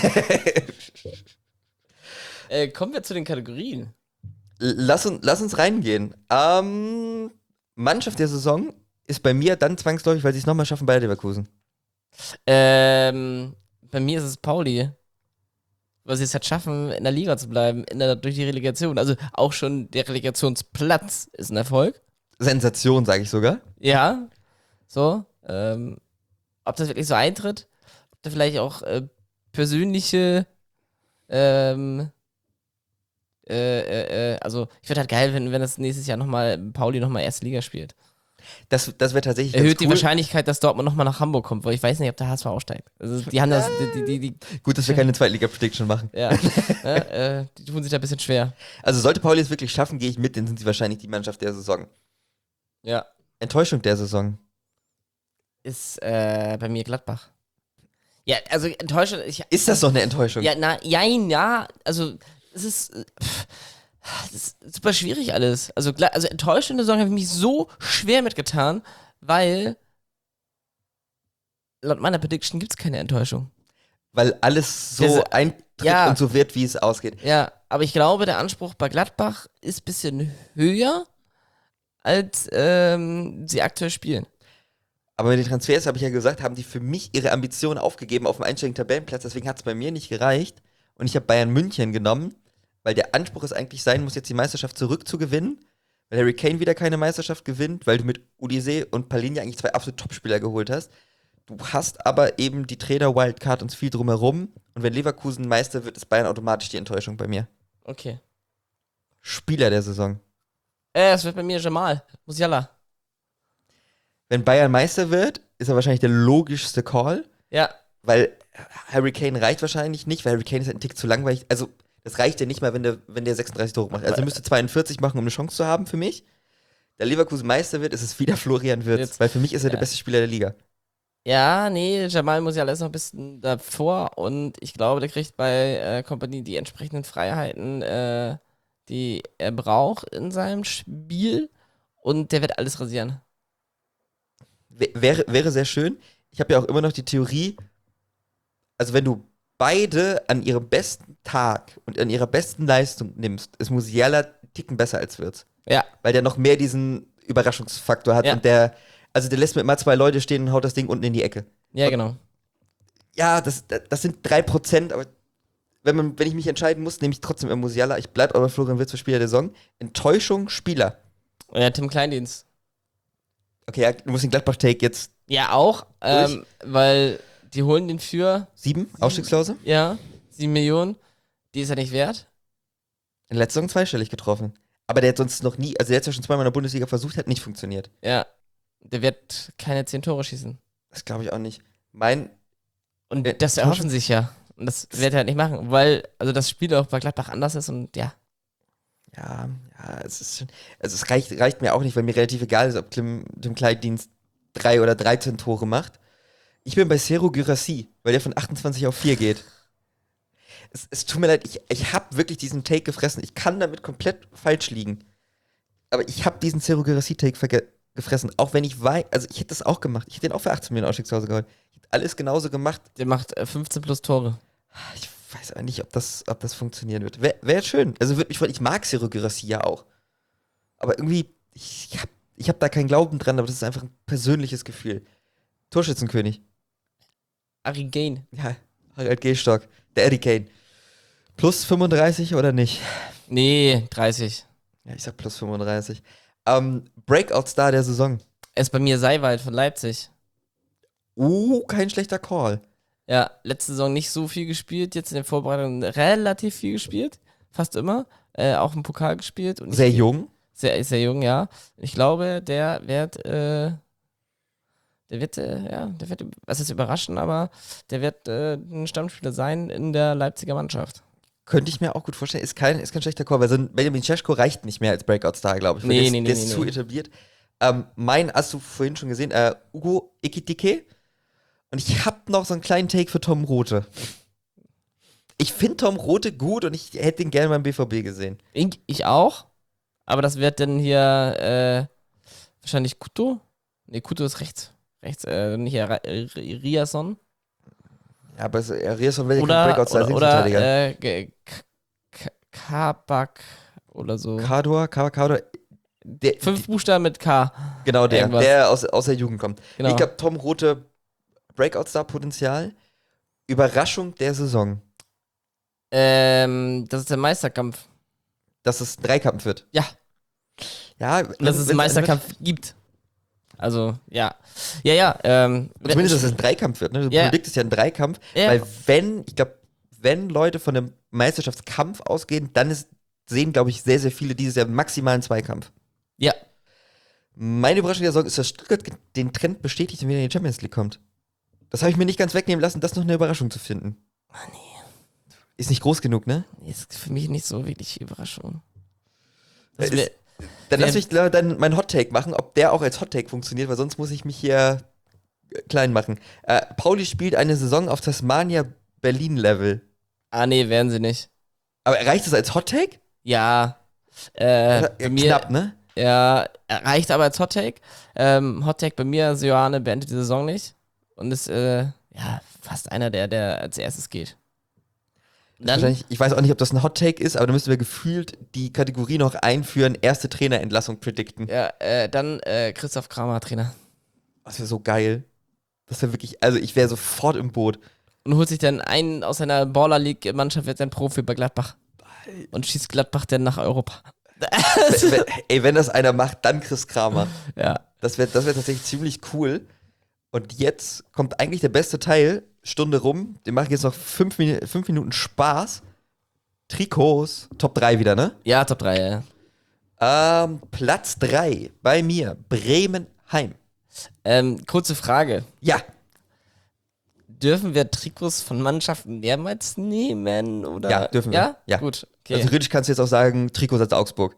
äh, kommen wir zu den Kategorien. Lass, uns, lass uns reingehen. Ähm, Mannschaft der Saison ist bei mir dann zwangsläufig, weil sie es nochmal schaffen, bei Leverkusen. Ähm, bei mir ist es Pauli. Weil sie es halt schaffen, in der Liga zu bleiben, in der, durch die Relegation. Also auch schon der Relegationsplatz ist ein Erfolg. Sensation, sage ich sogar. Ja, so. Ähm, ob das wirklich so eintritt, ob da vielleicht auch äh, persönliche, ähm, äh, äh, äh, also ich würde halt geil finden, wenn das nächstes Jahr nochmal, Pauli nochmal erste Liga spielt. Das, das wäre tatsächlich Erhöht ganz die cool. Wahrscheinlichkeit, dass Dortmund nochmal nach Hamburg kommt, weil ich weiß nicht, ob der H S V aussteigt. Also die haben das, die, die, die, Gut, dass wir keine Zweitliga-Prediction machen. ja, ne, äh, die tun sich da ein bisschen schwer. Also sollte Pauli es wirklich schaffen, gehe ich mit, dann sind sie wahrscheinlich die Mannschaft der Saison. Ja. Enttäuschung der Saison. Ist äh, bei mir Gladbach. Ja, also enttäuschend. Ich, Ist das doch eine Enttäuschung? Ja, na, jein, ja. Also, es ist, äh, pff, das ist super schwierig alles. Also, gla- also enttäuschende Saison habe ich mich so schwer mitgetan, weil laut meiner Prediction gibt es keine Enttäuschung. Weil alles so Diese- eintritt ja. und so wird, wie es ausgeht. Ja, aber ich glaube, der Anspruch bei Gladbach ist ein bisschen höher, als ähm, sie aktuell spielen. Aber mit den Transfers, habe ich ja gesagt, haben die für mich ihre Ambitionen aufgegeben auf dem einstelligen Tabellenplatz. Deswegen hat es bei mir nicht gereicht. Und ich habe Bayern München genommen, weil der Anspruch es eigentlich sein muss, jetzt die Meisterschaft zurückzugewinnen. Weil Harry Kane wieder keine Meisterschaft gewinnt, weil du mit Udise und Palinja eigentlich zwei absolute Topspieler geholt hast. Du hast aber eben die Trainer-Wildcard und viel drumherum. Und wenn Leverkusen Meister wird, ist Bayern automatisch die Enttäuschung bei mir. Okay. Spieler der Saison. Äh, es wird bei mir Jamal Musiala. Wenn Bayern Meister wird, ist er wahrscheinlich der logischste Call. Ja, Weil Harry Kane reicht wahrscheinlich nicht, weil Harry Kane ist halt ein Tick zu langweilig. Also, das reicht ja nicht mal, wenn der, wenn der sechsunddreißig Tore macht. Also, er müsste zweiundvierzig machen, um eine Chance zu haben für mich. Der Leverkusen Meister wird, ist es wieder Florian Wirtz. Wirtz. Weil für mich ist er Ja. der beste Spieler der Liga. Ja, nee, Jamal Musiala ist noch ein bisschen davor und ich glaube, der kriegt bei äh, Kompanie die entsprechenden Freiheiten, äh, die er braucht in seinem Spiel und der wird alles rasieren. W wäre, wäre sehr schön. Ich habe ja auch immer noch die Theorie, also wenn du beide an ihrem besten Tag und an ihrer besten Leistung nimmst, ist Musiala einen Ticken besser als Wirtz. Ja, Weil der noch mehr diesen Überraschungsfaktor hat Ja. und der, also der lässt mit mal zwei Leute stehen und haut das Ding unten in die Ecke. ja, genau. Ja, das, das sind drei Prozent, aber wenn, man, wenn ich mich entscheiden muss, nehme ich trotzdem immer Musiala. Ich bleibe aber Florian Wirtz für Spieler der Saison. Enttäuschung, Spieler. Ja, Tim Kleindienst. Okay, ja, du musst den Gladbach-Take jetzt Ja, auch, ähm, weil die holen den für, sieben, Ausstiegsklausel. ja, sieben Millionen. Die ist er nicht wert. In der letzten Saison zweistellig getroffen. Aber der hat sonst noch nie, also der hat ja schon zweimal in der Bundesliga versucht, hat nicht funktioniert. Ja, der wird keine zehn Tore schießen. Das glaube ich auch nicht. Mein, Und Äh, das Enttäuschung- erhoffen sich ja. Und das wird er halt nicht machen, weil, also das Spiel auch bei Gladbach anders ist und ja. ja, ja, es ist schon, also es reicht, reicht mir auch nicht, weil mir relativ egal ist, ob Tim, Tim Kleindienst drei oder dreizehn Tore macht. Ich bin bei Serhou Guirassy, weil der von achtundzwanzig auf vier geht. Es, es tut mir leid, ich, ich habe wirklich diesen Take gefressen. Ich kann damit komplett falsch liegen. Aber ich habe diesen Serhou Guirassy-Take verge- gefressen, auch wenn ich weiß, also ich hätte das auch gemacht. Ich hätte den auch für achtzehn Millionen Ausstiegsklausel geholt. Ich hätte alles genauso gemacht. Der macht äh, fünfzehn plus Tore. Ich weiß aber nicht, ob das, ob das funktionieren wird. Wäre wär schön. Also würde mich freuen. Ich mag Serhou Guirassy ja auch. Aber irgendwie, ich habe ich hab da keinen Glauben dran, aber das ist einfach ein persönliches Gefühl. Torschützenkönig. Harry Kane. Ja, Harald Gehstock. Der Eddie Kane. Plus fünfunddreißig oder nicht? Nee, dreißig. Ja, ich sag plus fünfunddreißig. Ähm, Breakout-Star der Saison. Er ist bei mir Seiwald von Leipzig. Uh, kein schlechter Call. Ja, letzte Saison nicht so viel gespielt, jetzt in den Vorbereitungen relativ viel gespielt. Fast immer. Äh, auch im Pokal gespielt. Und Sehr ich, jung. Sehr, sehr jung, ja. Ich glaube, der wird, äh, der wird, äh, ja, der wird, was ist überraschen, aber der wird äh, ein Stammspieler sein in der Leipziger Mannschaft. Könnte ich mir auch gut vorstellen. Ist kein, ist kein schlechter Call, weil so ein Benjamin Šeško reicht nicht mehr als Breakout-Star, glaube ich. Nee, der ist, nee, nee, der ist nee, zu nee. etabliert. Ähm, mein, hast du vorhin schon gesehen, äh, Ugo Ekitike. Und ich habe noch so einen kleinen Take für Tom Rothe. Ich finde Tom Rothe gut und ich hätte ihn gerne beim B V B gesehen. Ich, ich auch, aber das wird dann hier äh, wahrscheinlich Kuto. Nee, Kuto ist rechts. Rechts, äh, nicht hier, Ra- äh, Riasson. Ja, aber es- er ist von welcher Oder, Breakout-Star oder, oder Linksverteidiger. äh, K- K- Kabak oder so. Kador, Kador, Kador. Der, Fünf Buchstaben mit K. genau der, irgendwas. der aus, aus der Jugend kommt. Genau. Ich glaube, Tom Rothe, Breakout-Star-Potenzial. Überraschung der Saison. Ähm, das ist der Meisterkampf. Dass es ein Dreikampf wird. Ja. Ja, Und dass es einen Meisterkampf gibt. Also, ja. Ja, ja. Ähm, Zumindest, dass es ein Dreikampf wird. Ne? Du Ja. prediktest ja einen Dreikampf. Ja. Weil wenn, ich glaube, wenn Leute von einem Meisterschaftskampf ausgehen, dann ist, sehen, glaube ich, sehr, sehr viele dieses Jahr maximal einen Zweikampf. Ja. Meine Überraschung der Saison ist, dass Stuttgart den Trend bestätigt und wieder in die Champions League kommt. Das habe ich mir nicht ganz wegnehmen lassen, das noch eine Überraschung zu finden. Ah, nee. Ist nicht groß genug, ne? Nee, ist für mich nicht so wirklich Überraschung. Äh, Das wär, ist- Dann lass Wer- mich äh, dann meinen Hot-Take machen, ob der auch als Hot-Take funktioniert, weil sonst muss ich mich hier äh, klein machen. Äh, Pauli spielt eine Saison auf Tasmania Berlin-Level. ah, nee, werden sie nicht. Aber reicht das als Hot-Take? Ja. Äh, Ja, bei mir, knapp, ne? Ja, reicht aber als Hottake. Ähm, Hottake bei mir, Sioane beendet die Saison nicht. Und ist, äh, ja, fast einer, der, der als erstes geht. Dann, Wahrscheinlich, ich weiß auch nicht, ob das ein Hot-Take ist, aber da müssen wir gefühlt die Kategorie noch einführen, erste Trainerentlassung predikten. ja, äh, dann äh, Christoph Kramer, Trainer. Das wäre so geil. Das wäre wirklich, also ich wäre sofort im Boot. Und holt sich dann einen aus seiner Baller League-Mannschaft, wird dann Profi bei Gladbach. Und schießt Gladbach dann nach Europa. wenn, wenn, ey, wenn das einer macht, dann Chris Kramer. Ja. Das wäre das wär tatsächlich ziemlich cool. Und jetzt kommt eigentlich der beste Teil. Stunde rum. Den mache ich jetzt noch fünf, Minu fünf Minuten Spaß. Trikots. Top drei wieder, ne? Ja, Top drei, ja. Ähm, Platz drei bei mir. Bremen-Heim. Ähm, kurze Frage. Ja. Dürfen wir Trikots von Mannschaften mehrmals nehmen? Oder? Ja, dürfen wir. Ja? Ja. Gut. Okay. Also theoretisch kannst du jetzt auch sagen, Trikots als Augsburg.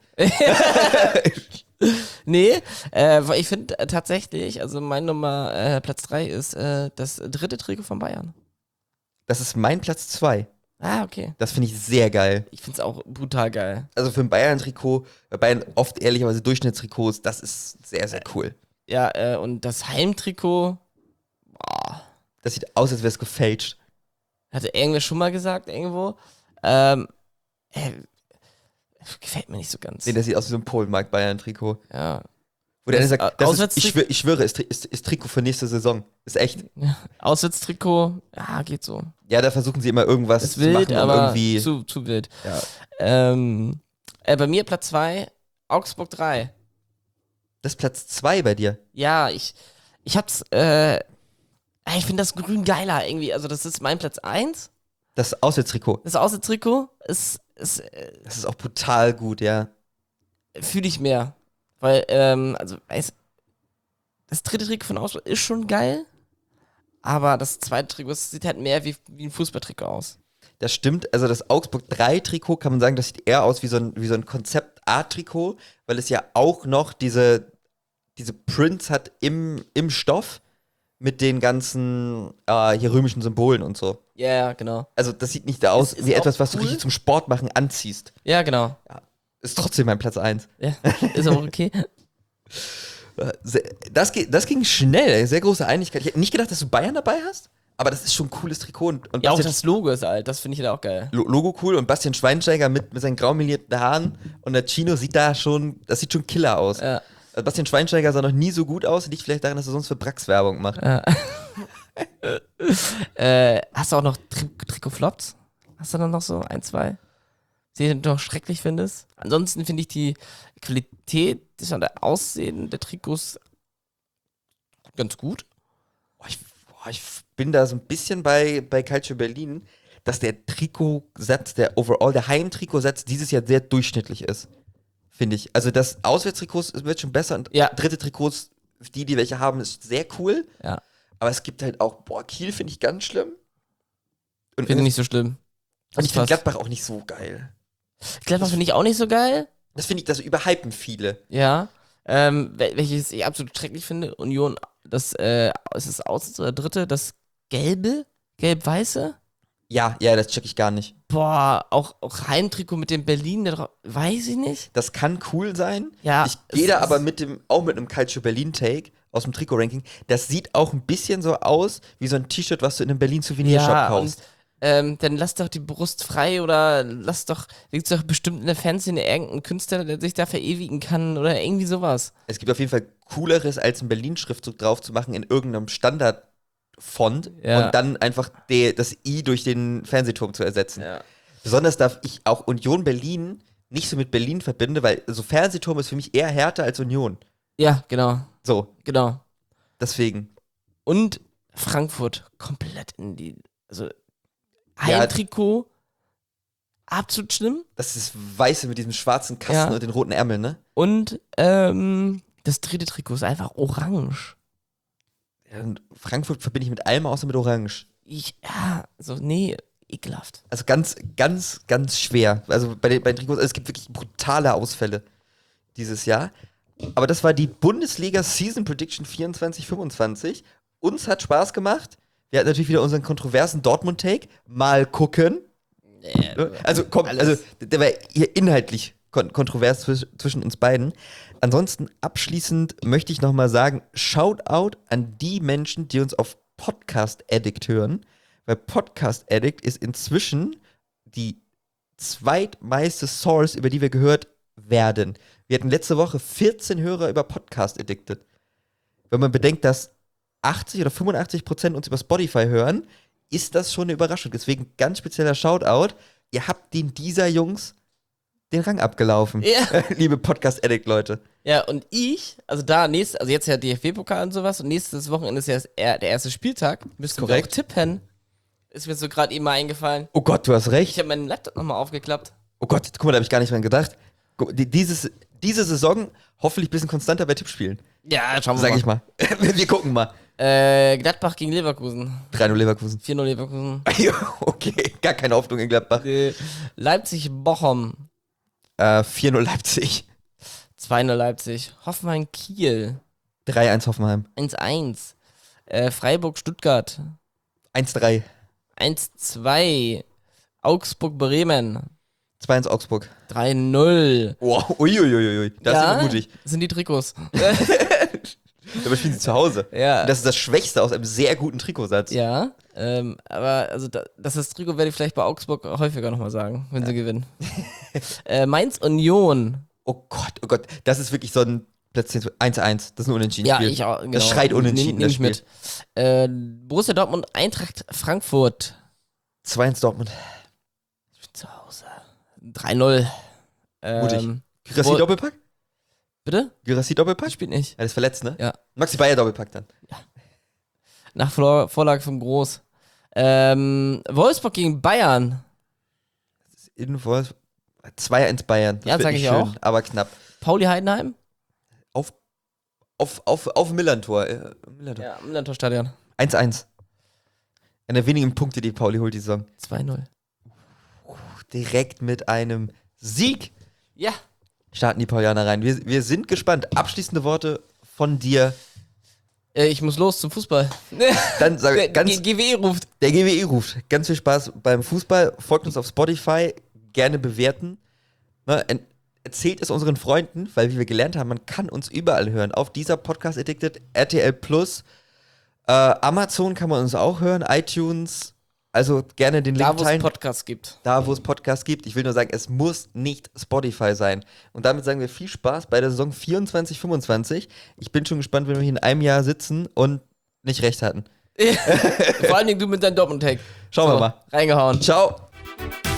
Nee, äh, weil ich finde äh, tatsächlich, also mein Nummer, äh, Platz drei ist äh, das dritte Trikot von Bayern. Das ist mein Platz zwei. Ah, okay. Das finde ich sehr geil. Ich finde es auch brutal geil. Also für ein Bayern-Trikot, bei Bayern oft ehrlicherweise Durchschnittstrikots, das ist sehr, sehr cool. Ja, äh, und das Heimtrikot, boah, Das sieht aus, als wäre es gefälscht. hatte irgendwer schon mal gesagt irgendwo. Ähm, äh, gefällt mir nicht so ganz. Nee, das sieht aus wie so ein Polenmark-Bayern-Trikot. Ja. Wo der eine Das, sagt, äh, das ist, Auswärtstrikot- ich, schwör, ich schwöre, ist, ist, ist Trikot für nächste Saison. Ist echt. ja. Auswärtstrikot, ja, geht so. Ja, da versuchen sie immer irgendwas Ist zu wild, machen, um aber irgendwie. zu, zu wild. Ja. Ähm, äh, bei mir Platz zwei, Augsburg drei. Das ist Platz zwei bei dir. Ja, ich, ich hab's, äh, ich finde das Grün geiler irgendwie. Also, das ist mein Platz eins. Das Auswärtstrikot. Das Außentrikot ist, ist äh, Das ist auch brutal gut, ja. fühle ich mehr. Weil, ähm, also, weiß, das dritte Trikot von Augsburg ist schon geil, aber das zweite Trikot das sieht halt mehr wie, wie ein Fußballtrikot aus. Das stimmt. Also das Augsburg drei Trikot kann man sagen, das sieht eher aus wie so ein, wie so ein Konzept-Art-Trikot, weil es ja auch noch diese, diese Prints hat im, im Stoff mit den ganzen äh, hier römischen Symbolen und so. Ja, ja, genau. Also das sieht nicht aus Ist- ist wie auch etwas, was du cool. richtig zum Sport machen anziehst. Ja, genau. Ist trotzdem mein Platz eins. Ja, ist auch okay. Das, ge- das ging schnell, sehr große Einigkeit. Ich hätte nicht gedacht, dass du Bayern dabei hast, aber das ist schon ein cooles Trikot. Und, und Ja, auch Bastian- das Logo ist alt, das finde ich da auch geil. Lo- Logo cool und Bastian Schweinsteiger mit, mit seinen graumelierten Haaren und der Chino sieht da schon, das sieht schon Killer aus. Ja. Also Bastian Schweinsteiger sah noch nie so gut aus, liegt vielleicht daran, dass er sonst für Brax Werbung macht. Ja. äh, hast du auch noch Tri Trikot-Flops? Hast du dann noch so ein, zwei, die du noch schrecklich findest? Ansonsten finde ich die Qualität und der Aussehen der Trikots ganz gut. Boah, ich, boah, ich bin da so ein bisschen bei, bei Calcio Berlin, dass der Trikotsatz, der Overall, der Heimtrikotsatz dieses Jahr sehr durchschnittlich ist. Finde ich. Also das Auswärtstrikots wird schon besser und Ja. dritte Trikots, die, die welche haben, ist sehr cool. Ja. Aber es gibt halt auch, boah, Kiel finde ich ganz schlimm. Und, Finde ich nicht so schlimm. und ich finde passt. Gladbach auch nicht so geil. Gladbach finde ich auch nicht so geil. Das finde ich, das überhypen viele. Ja. Ähm, wel- welches ich absolut schrecklich finde, Union, das, äh, ist das Aus- oder dritte, das Gelbe? Gelb-Weiße? Ja, ja, das check ich gar nicht. Boah, auch, auch Heimtrikot mit dem Berlin, da drauf, weiß ich nicht. Das kann cool sein. Ja, Ich gehe es da ist- aber mit dem, auch mit einem Calcio Berlin-Take aus dem Trikot-Ranking. Das sieht auch ein bisschen so aus, wie so ein T-Shirt, was du in einem Berlin-Souvenirshop Ja, kaufst. und ähm, dann lass doch die Brust frei oder lass doch, gibt's doch bestimmt in der Fanszene irgendeinen Künstler, der sich da verewigen kann oder irgendwie sowas. Es gibt auf jeden Fall Cooleres, als einen Berlin-Schriftzug drauf zu machen in irgendeinem Standard-Font Ja. und dann einfach de, das I durch den Fernsehturm zu ersetzen. Ja. Besonders darf ich auch Union Berlin nicht so mit Berlin verbinde, weil so Fernsehturm ist für mich eher härter als Union. Ja, genau, So, genau. deswegen. Und Frankfurt komplett in die, also Ja. Heimtrikot, absolut schlimm. Das ist Weiße mit diesem schwarzen Kasten Ja. und den roten Ärmeln, ne? Und ähm, das dritte Trikot ist einfach orange. Ja, und Frankfurt verbinde ich mit allem außer mit Orange. Ich, ja, so, nee, ekelhaft. Also ganz, ganz, ganz schwer. Also bei den, bei den Trikots, also es gibt wirklich brutale Ausfälle dieses Jahr. Aber das war die Bundesliga Season Prediction vierundzwanzig fünfundzwanzig. Uns hat Spaß gemacht. Wir hatten natürlich wieder unseren kontroversen Dortmund-Take. Mal gucken. Also, komm, alles. also der war hier inhaltlich kon kontrovers zwisch zwischen uns beiden. Ansonsten abschließend möchte ich nochmal sagen, Shoutout an die Menschen, die uns auf Podcast Addict hören, weil Podcast Addict ist inzwischen die zweitmeiste Source, über die wir gehört werden. Wir hatten letzte Woche vierzehn Hörer über Podcast Addicted. Wenn man bedenkt, dass achtzig oder fünfundachtzig Prozent uns über Spotify hören, ist das schon eine Überraschung. Deswegen ganz spezieller Shoutout. Ihr habt den dieser Jungs den Rang abgelaufen. Ja. Liebe Podcast-Addict-Leute. Ja, und ich, also da, nächst, also jetzt ja D F B-Pokal und sowas und nächstes Wochenende ist ja das, er- der erste Spieltag, müssten wir auch Korrekt. tippen. Ist mir so gerade eben mal eingefallen. Oh Gott, du hast Ich recht. habe meinen Laptop nochmal aufgeklappt. Oh Gott, guck mal, da habe ich gar nicht dran gedacht. Guck, die- Dieses, diese Saison hoffentlich ein bisschen konstanter bei Tippspielen. Ja, schauen wir Sag mal. ich mal. Wir gucken mal. Äh, Gladbach gegen Leverkusen. drei null Leverkusen. vier null Leverkusen. Okay, gar keine Hoffnung in Gladbach. Äh, Leipzig-Bochum. Äh, vier null Leipzig. zwei null Leipzig. Hoffenheim-Kiel. drei eins Hoffenheim. eins eins. Äh, Freiburg-Stuttgart. eins drei. eins zwei. Augsburg-Bremen. zwei eins Augsburg. drei null. Wow, uiuiuiui. Das ist immer mutig. Sind die Trikots. Aber spielen sie zu Hause. Ja. Und das ist das Schwächste aus einem sehr guten Trikotsatz. Ja, ähm, aber also da, das ist Trikot werde ich vielleicht bei Augsburg häufiger nochmal sagen, wenn sie gewinnen. äh, Mainz Union. Oh Gott, oh Gott. Das ist wirklich so ein Platz eins eins. Das ist ein unentschieden Ja, Spiel. ich auch. Genau. Das schreit unentschieden, Nehm, nehm das ich mit. Äh, Borussia Dortmund, Eintracht Frankfurt. zwei eins Dortmund. Zu Hause. drei null. Mutig. Ähm, Gyrassi Wo- Doppelpack? bitte? Gyrassi Doppelpack? Spielt nicht. Er ist verletzt, ne? Ja. Maxi Bayer Doppelpack dann. Nach Vor Vorlage vom Groß. Ähm, Wolfsburg gegen Bayern. In Wolf zwei eins Bayern. Das Ja, wird sag nicht ich schön, auch. aber knapp. Pauli Heidenheim. Auf, auf, auf, auf Millantor. Äh, Millantor. Ja, im Landtorstadion. eins eins. Einer der wenigen Punkte, die Pauli holt die Saison. zwei null. Direkt mit einem Sieg Ja. starten die Paulianer rein. Wir, wir sind gespannt. Abschließende Worte von dir. Äh, ich muss los zum Fußball. Dann sag Der ganz, G- GW ruft. der G W E ruft. Ganz viel Spaß beim Fußball. Folgt uns auf Spotify. Gerne bewerten. Ne, en- erzählt es unseren Freunden, weil wie wir gelernt haben, man kann uns überall hören. Auf dieser Podcast Addicted, R T L Plus, Äh, Amazon kann man uns auch hören, iTunes, also gerne den Link Da, wo es teilen. Podcasts gibt. Da, wo es Podcasts gibt. Ich will nur sagen, es muss nicht Spotify sein. Und damit sagen wir viel Spaß bei der Saison vierundzwanzig fünfundzwanzig. Ich bin schon gespannt, wenn wir hier in einem Jahr sitzen und nicht recht hatten. Vor allen Dingen du mit deinem Doppeltag. Schauen wir mal. Reingehauen. Ciao.